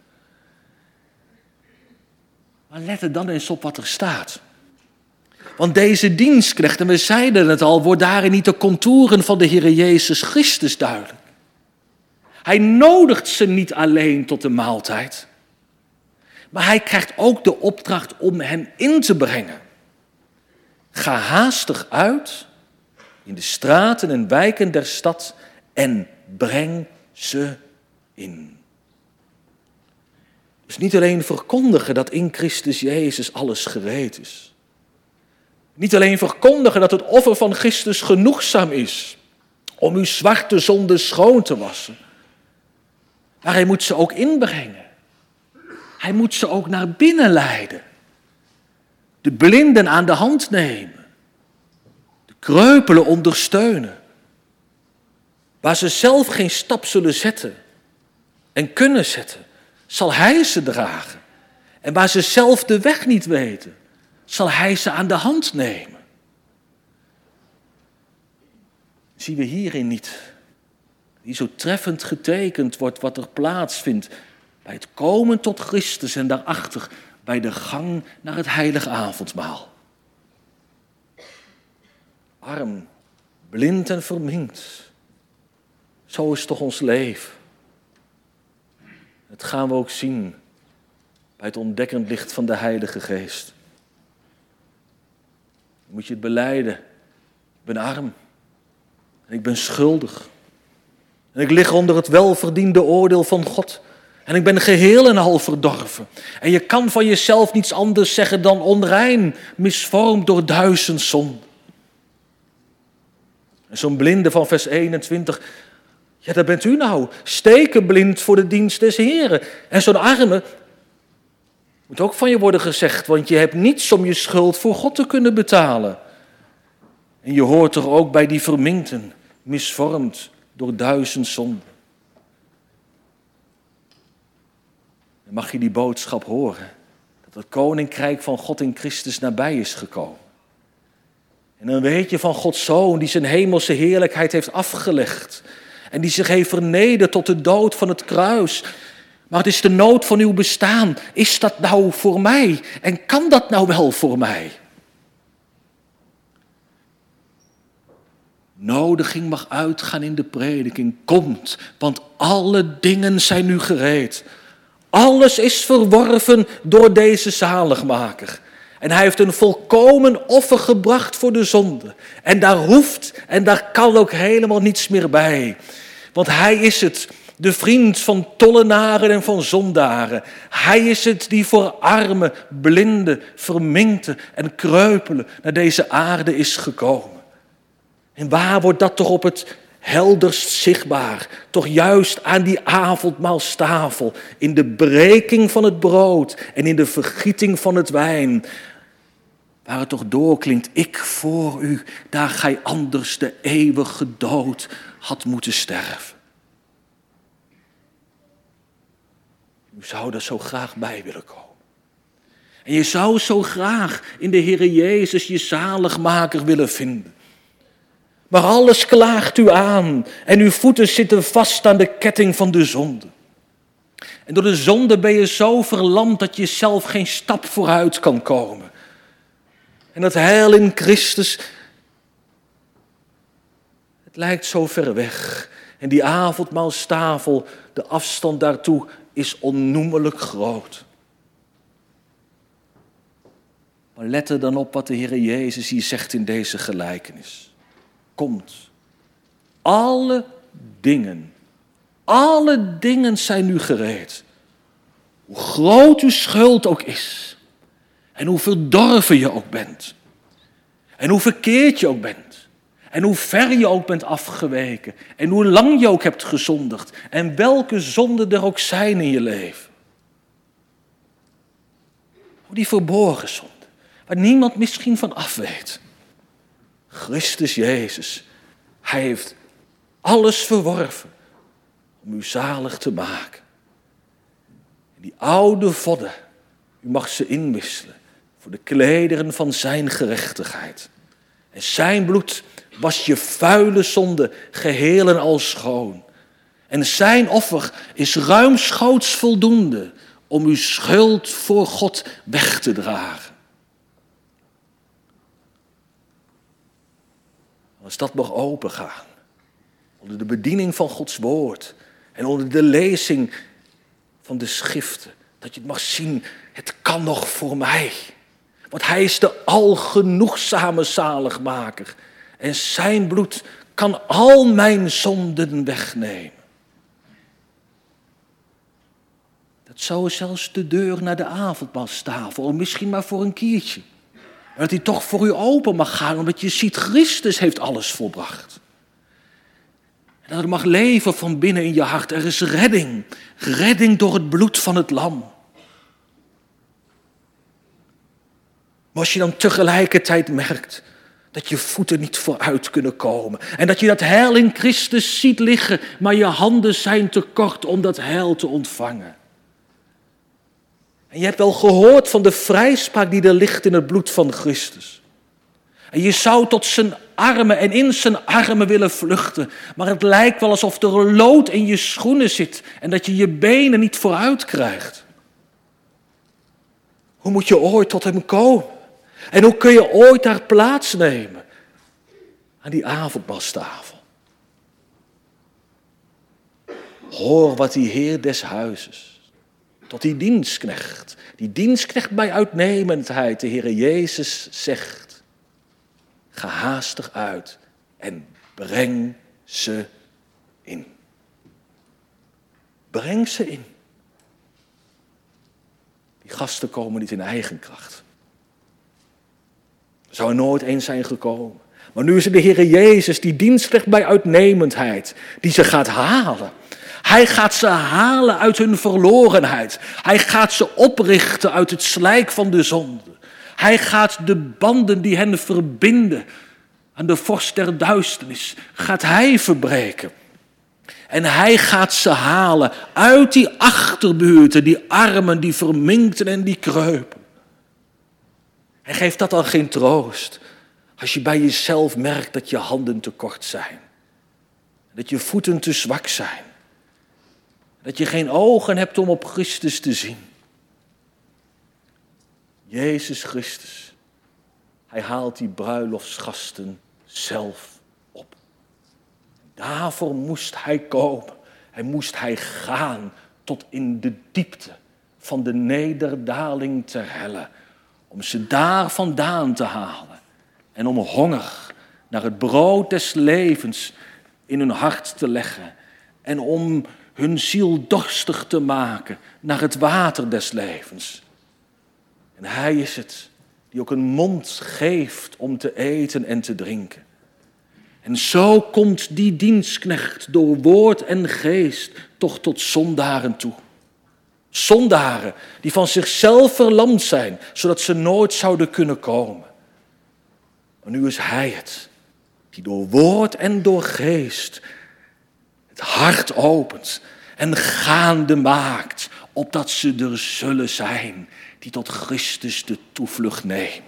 Maar let er dan eens op wat er staat. Want deze dienstknecht, en we zeiden het al, wordt daarin niet de contouren van de Heer Jezus Christus duidelijk. Hij nodigt ze niet alleen tot de maaltijd. Maar hij krijgt ook de opdracht om hen in te brengen. Ga haastig uit in de straten en wijken der stad en breng ze in. Dus niet alleen verkondigen dat in Christus Jezus alles gereed is. Niet alleen verkondigen dat het offer van Christus genoegzaam is om uw zwarte zonde schoon te wassen. Maar hij moet ze ook inbrengen. Hij moet ze ook naar binnen leiden. De blinden aan de hand nemen. De kreupelen ondersteunen. waar ze zelf geen stap zullen zetten en kunnen zetten, zal Hij ze dragen. En waar ze zelf de weg niet weten, zal Hij ze aan de hand nemen. Zien we hierin niet, die zo treffend getekend wordt wat er plaatsvindt bij het komen tot Christus en daarachter bij de gang naar het heilige avondmaal. Arm, blind en verminkt. Zo is toch ons leven. Dat gaan we ook zien bij het ontdekkend licht van de Heilige Geest. Dan moet je het belijden. Ik ben arm. En ik ben schuldig. En ik lig onder het welverdiende oordeel van God. En ik ben geheel en al verdorven. En je kan van jezelf niets anders zeggen dan onrein, misvormd door duizend zonden. En zo'n blinde van vers eenentwintig, ja, daar bent u nou, stekenblind voor de dienst des Heren. En zo'n arme moet ook van je worden gezegd, want je hebt niets om je schuld voor God te kunnen betalen. En je hoort toch ook bij die verminkten, misvormd door duizend zonden. Dan mag je die boodschap horen, dat het koninkrijk van God in Christus nabij is gekomen. En dan weet je van Gods Zoon die zijn hemelse heerlijkheid heeft afgelegd. En die zich heeft vernederd tot de dood van het kruis. Maar het is de nood van uw bestaan. Is dat nou voor mij? En kan dat nou wel voor mij? Nodiging mag uitgaan in de prediking. Komt, want alle dingen zijn nu gereed. Alles is verworven door deze zaligmaker. En hij heeft een volkomen offer gebracht voor de zonde. En daar hoeft en daar kan ook helemaal niets meer bij. Want hij is het, de vriend van tollenaren en van zondaren. Hij is het die voor armen, blinden, verminkten en kreupelen naar deze aarde is gekomen. En waar wordt dat toch op het helderst zichtbaar? Toch juist aan die avondmaalstafel, in de breking van het brood en in de vergieting van het wijn. Waar het toch doorklinkt, ik voor u, daar gij anders de eeuwige dood had moeten sterven. U zou er zo graag bij willen komen. En je zou zo graag in de Heere Jezus je zaligmaker willen vinden. Maar alles klaagt u aan en uw voeten zitten vast aan de ketting van de zonde. En door de zonde ben je zo verlamd dat je zelf geen stap vooruit kan komen. En dat heil in Christus, het lijkt zo ver weg. En die avondmaalstafel, de afstand daartoe is onnoemelijk groot. Maar let er dan op wat de Heer Jezus hier zegt in deze gelijkenis. Komt, alle dingen, alle dingen zijn nu gereed. Hoe groot uw schuld ook is. En hoe verdorven je ook bent. En hoe verkeerd je ook bent. En hoe ver je ook bent afgeweken. En hoe lang je ook hebt gezondigd. En welke zonden er ook zijn in je leven. Die verborgen zonden. Waar niemand misschien van af weet. Christus Jezus. Hij heeft alles verworven. Om u zalig te maken. En die oude vodden. U mag ze inwisselen. Voor de klederen van zijn gerechtigheid. En zijn bloed was je vuile zonde geheel en al schoon. En zijn offer is ruimschoots voldoende om uw schuld voor God weg te dragen. Als dat mag opengaan, onder de bediening van Gods woord en onder de lezing van de schriften, dat je het mag zien, het kan nog voor mij. Want hij is de algenoegzame zaligmaker. En zijn bloed kan al mijn zonden wegnemen. Dat zou zelfs de deur naar de avondmaalstafel, misschien maar voor een keertje. Maar dat hij toch voor u open mag gaan, omdat je ziet, Christus heeft alles volbracht. En dat het mag leven van binnen in je hart. Er is redding. Redding door het bloed van het lam. Maar als je dan tegelijkertijd merkt Dat je voeten niet vooruit kunnen komen. En dat je dat heil in Christus ziet liggen, maar je handen zijn te kort om dat heil te ontvangen. En je hebt wel gehoord van de vrijspraak die er ligt in het bloed van Christus. En je zou tot zijn armen en in zijn armen willen vluchten. Maar het lijkt wel alsof er een lood in je schoenen zit en dat je je benen niet vooruit krijgt. Hoe moet je ooit tot hem komen? En hoe kun je ooit daar plaatsnemen aan die avondmaalstafel? Hoor wat die Heer des huizes, tot die dienstknecht, die dienstknecht bij uitnemendheid, de Heere Jezus zegt: ga haastig uit en breng ze in. Breng ze in. Die gasten komen niet in eigen kracht. Zou er nooit eens zijn gekomen. Maar nu is het de Heere Jezus die dienstknecht bij uitnemendheid, die ze gaat halen. Hij gaat ze halen uit hun verlorenheid. Hij gaat ze oprichten uit het slijk van de zonde. Hij gaat de banden die hen verbinden aan de vorst der duisternis, gaat hij verbreken. En hij gaat ze halen uit die achterbuurten, die armen, die verminkten en die kreupen. En geeft dat dan geen troost als je bij jezelf merkt dat je handen te kort zijn. Dat je voeten te zwak zijn. Dat je geen ogen hebt om op Christus te zien. Jezus Christus, hij haalt die bruiloftsgasten zelf op. Daarvoor moest hij komen. Hij moest hij gaan tot in de diepte van de nederdaling ter helle. Om ze daar vandaan te halen. En om honger naar het brood des levens in hun hart te leggen. En om hun ziel dorstig te maken naar het water des levens. En hij is het die ook een mond geeft om te eten en te drinken. En zo komt die dienstknecht door woord en geest toch tot zondaren toe. Zondaren die van zichzelf verlamd zijn, zodat ze nooit zouden kunnen komen. Maar nu is hij het, die door woord en door geest het hart opent en gaande maakt, opdat ze er zullen zijn die tot Christus de toevlucht nemen.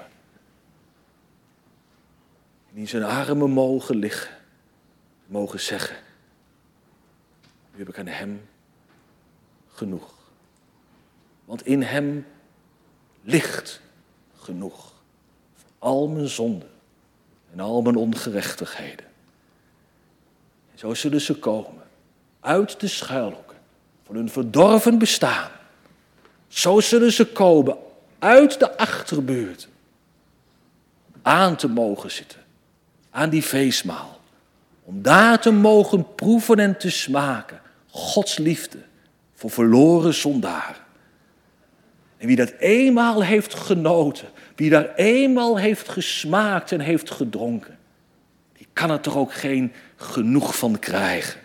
En in zijn armen mogen liggen, mogen zeggen: nu heb ik aan hem genoeg. Want in hem ligt genoeg voor al mijn zonden en al mijn ongerechtigheden. En zo zullen ze komen uit de schuilhoeken van hun verdorven bestaan. Zo zullen ze komen uit de achterbuurt aan te mogen zitten aan die feestmaal. Om daar te mogen proeven en te smaken Gods liefde voor verloren zondaren. En wie dat eenmaal heeft genoten, wie daar eenmaal heeft gesmaakt en heeft gedronken, die kan er toch ook geen genoeg van krijgen.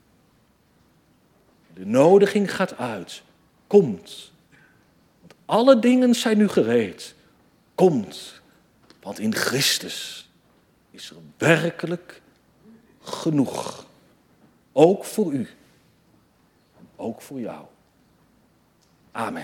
De nodiging gaat uit. Komt. Want alle dingen zijn nu gereed. Komt. Want in Christus is er werkelijk genoeg. Ook voor u. Ook voor jou. Amen.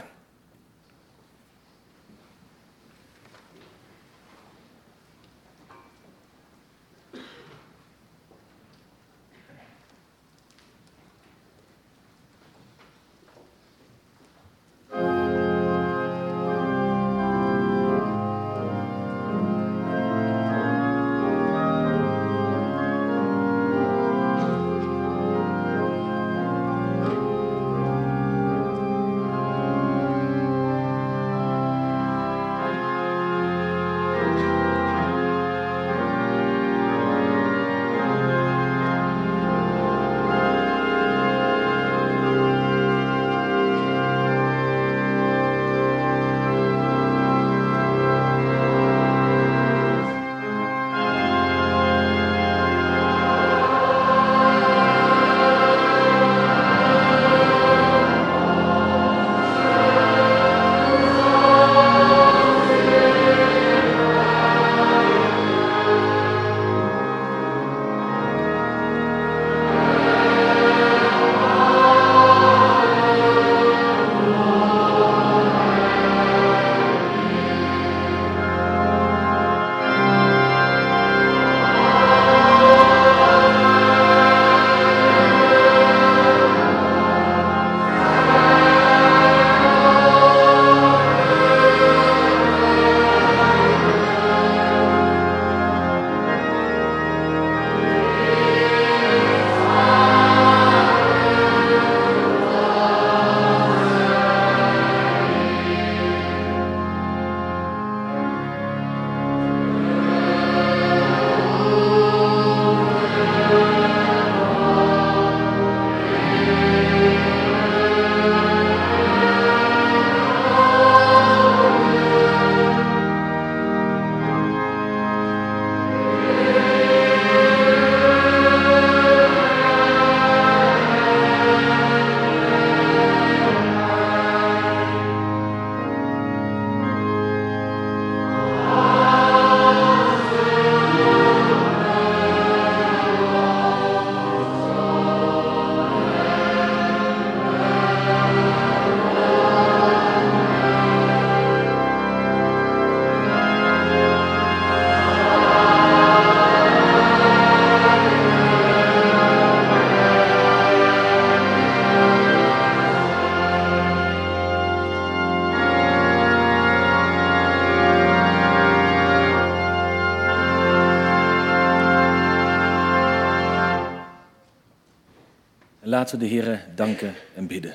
Laten we de Heere danken en bidden.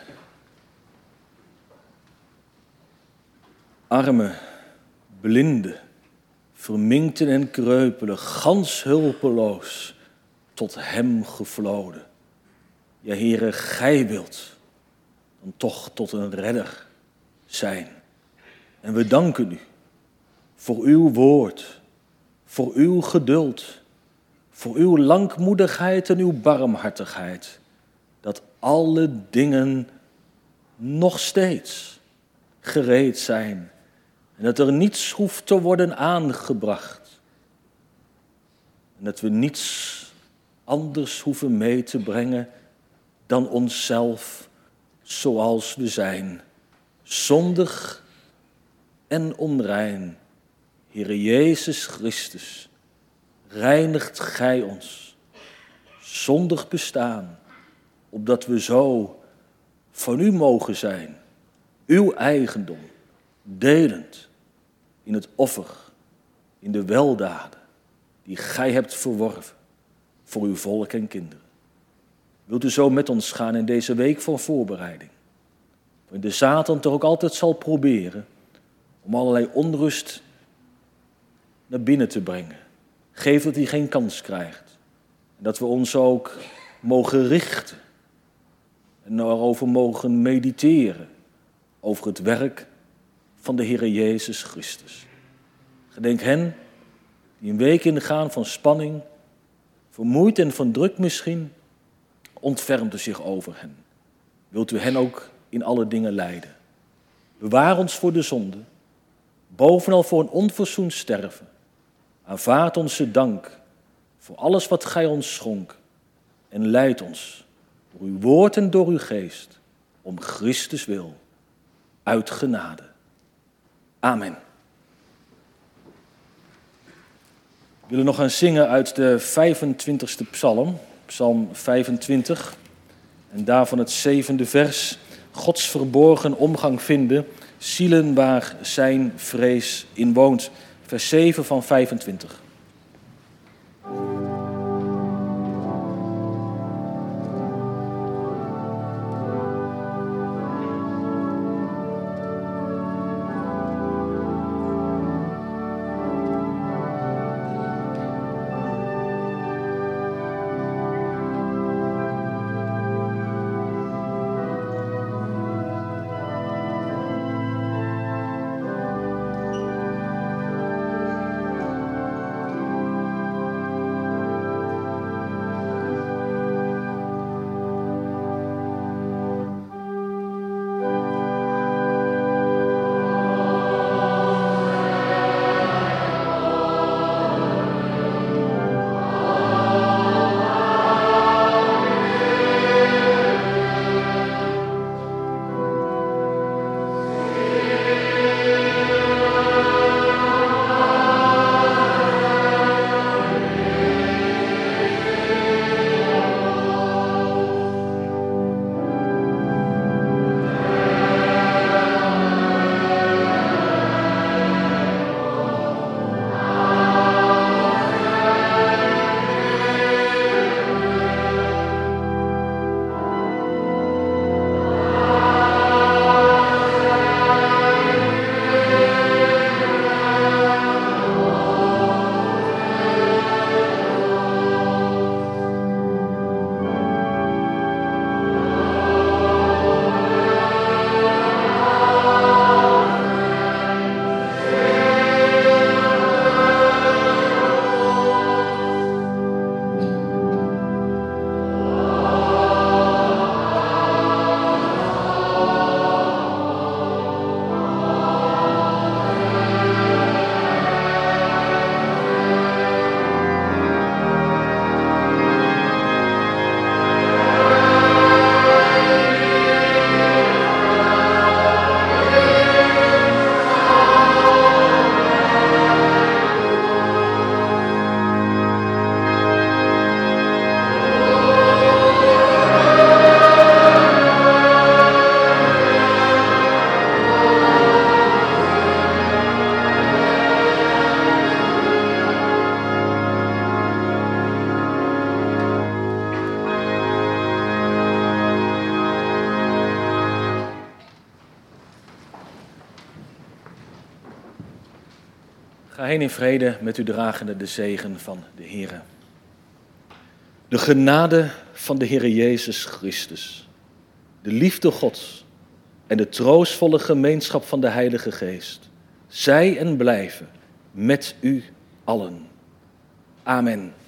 Armen, blinden, verminkten en kreupelen, gans hulpeloos, tot hem gevloden. Ja, Heere, gij wilt dan toch tot een redder zijn. En we danken u voor uw woord, voor uw geduld, voor uw langmoedigheid en uw barmhartigheid, dat alle dingen nog steeds gereed zijn en dat er niets hoeft te worden aangebracht en dat we niets anders hoeven mee te brengen dan onszelf zoals we zijn, zondig en onrein. Heere Jezus Christus, reinigt gij ons, zondig bestaan, opdat we zo van u mogen zijn, uw eigendom, delend in het offer, in de weldaden die gij hebt verworven voor uw volk en kinderen. Wilt u zo met ons gaan in deze week van voorbereiding, waarin de Satan toch ook altijd zal proberen om allerlei onrust naar binnen te brengen. Geef dat hij geen kans krijgt. En dat we ons ook mogen richten en daarover mogen mediteren, over het werk van de Heere Jezus Christus. Gedenk hen die een week in de gaan van spanning, vermoeid en van druk misschien, ontfermt u zich over hen. Wilt u hen ook in alle dingen leiden. Bewaar ons voor de zonde, bovenal voor een onverzoend sterven. Aanvaard onze dank voor alles wat gij ons schonk en leid ons door uw woord en door uw geest om Christus wil, uit genade. Amen. We willen nog gaan zingen uit de vijfentwintigste psalm, psalm vijfentwintig, en daarvan het zevende vers. Gods verborgen omgang vinden, zielen waar zijn vrees in woont. Vers zeven van vijfentwintig. Ga heen in vrede met u dragende de zegen van de Heere. De genade van de Heere Jezus Christus, de liefde Gods en de troostvolle gemeenschap van de Heilige Geest, zij en blijven met u allen. Amen.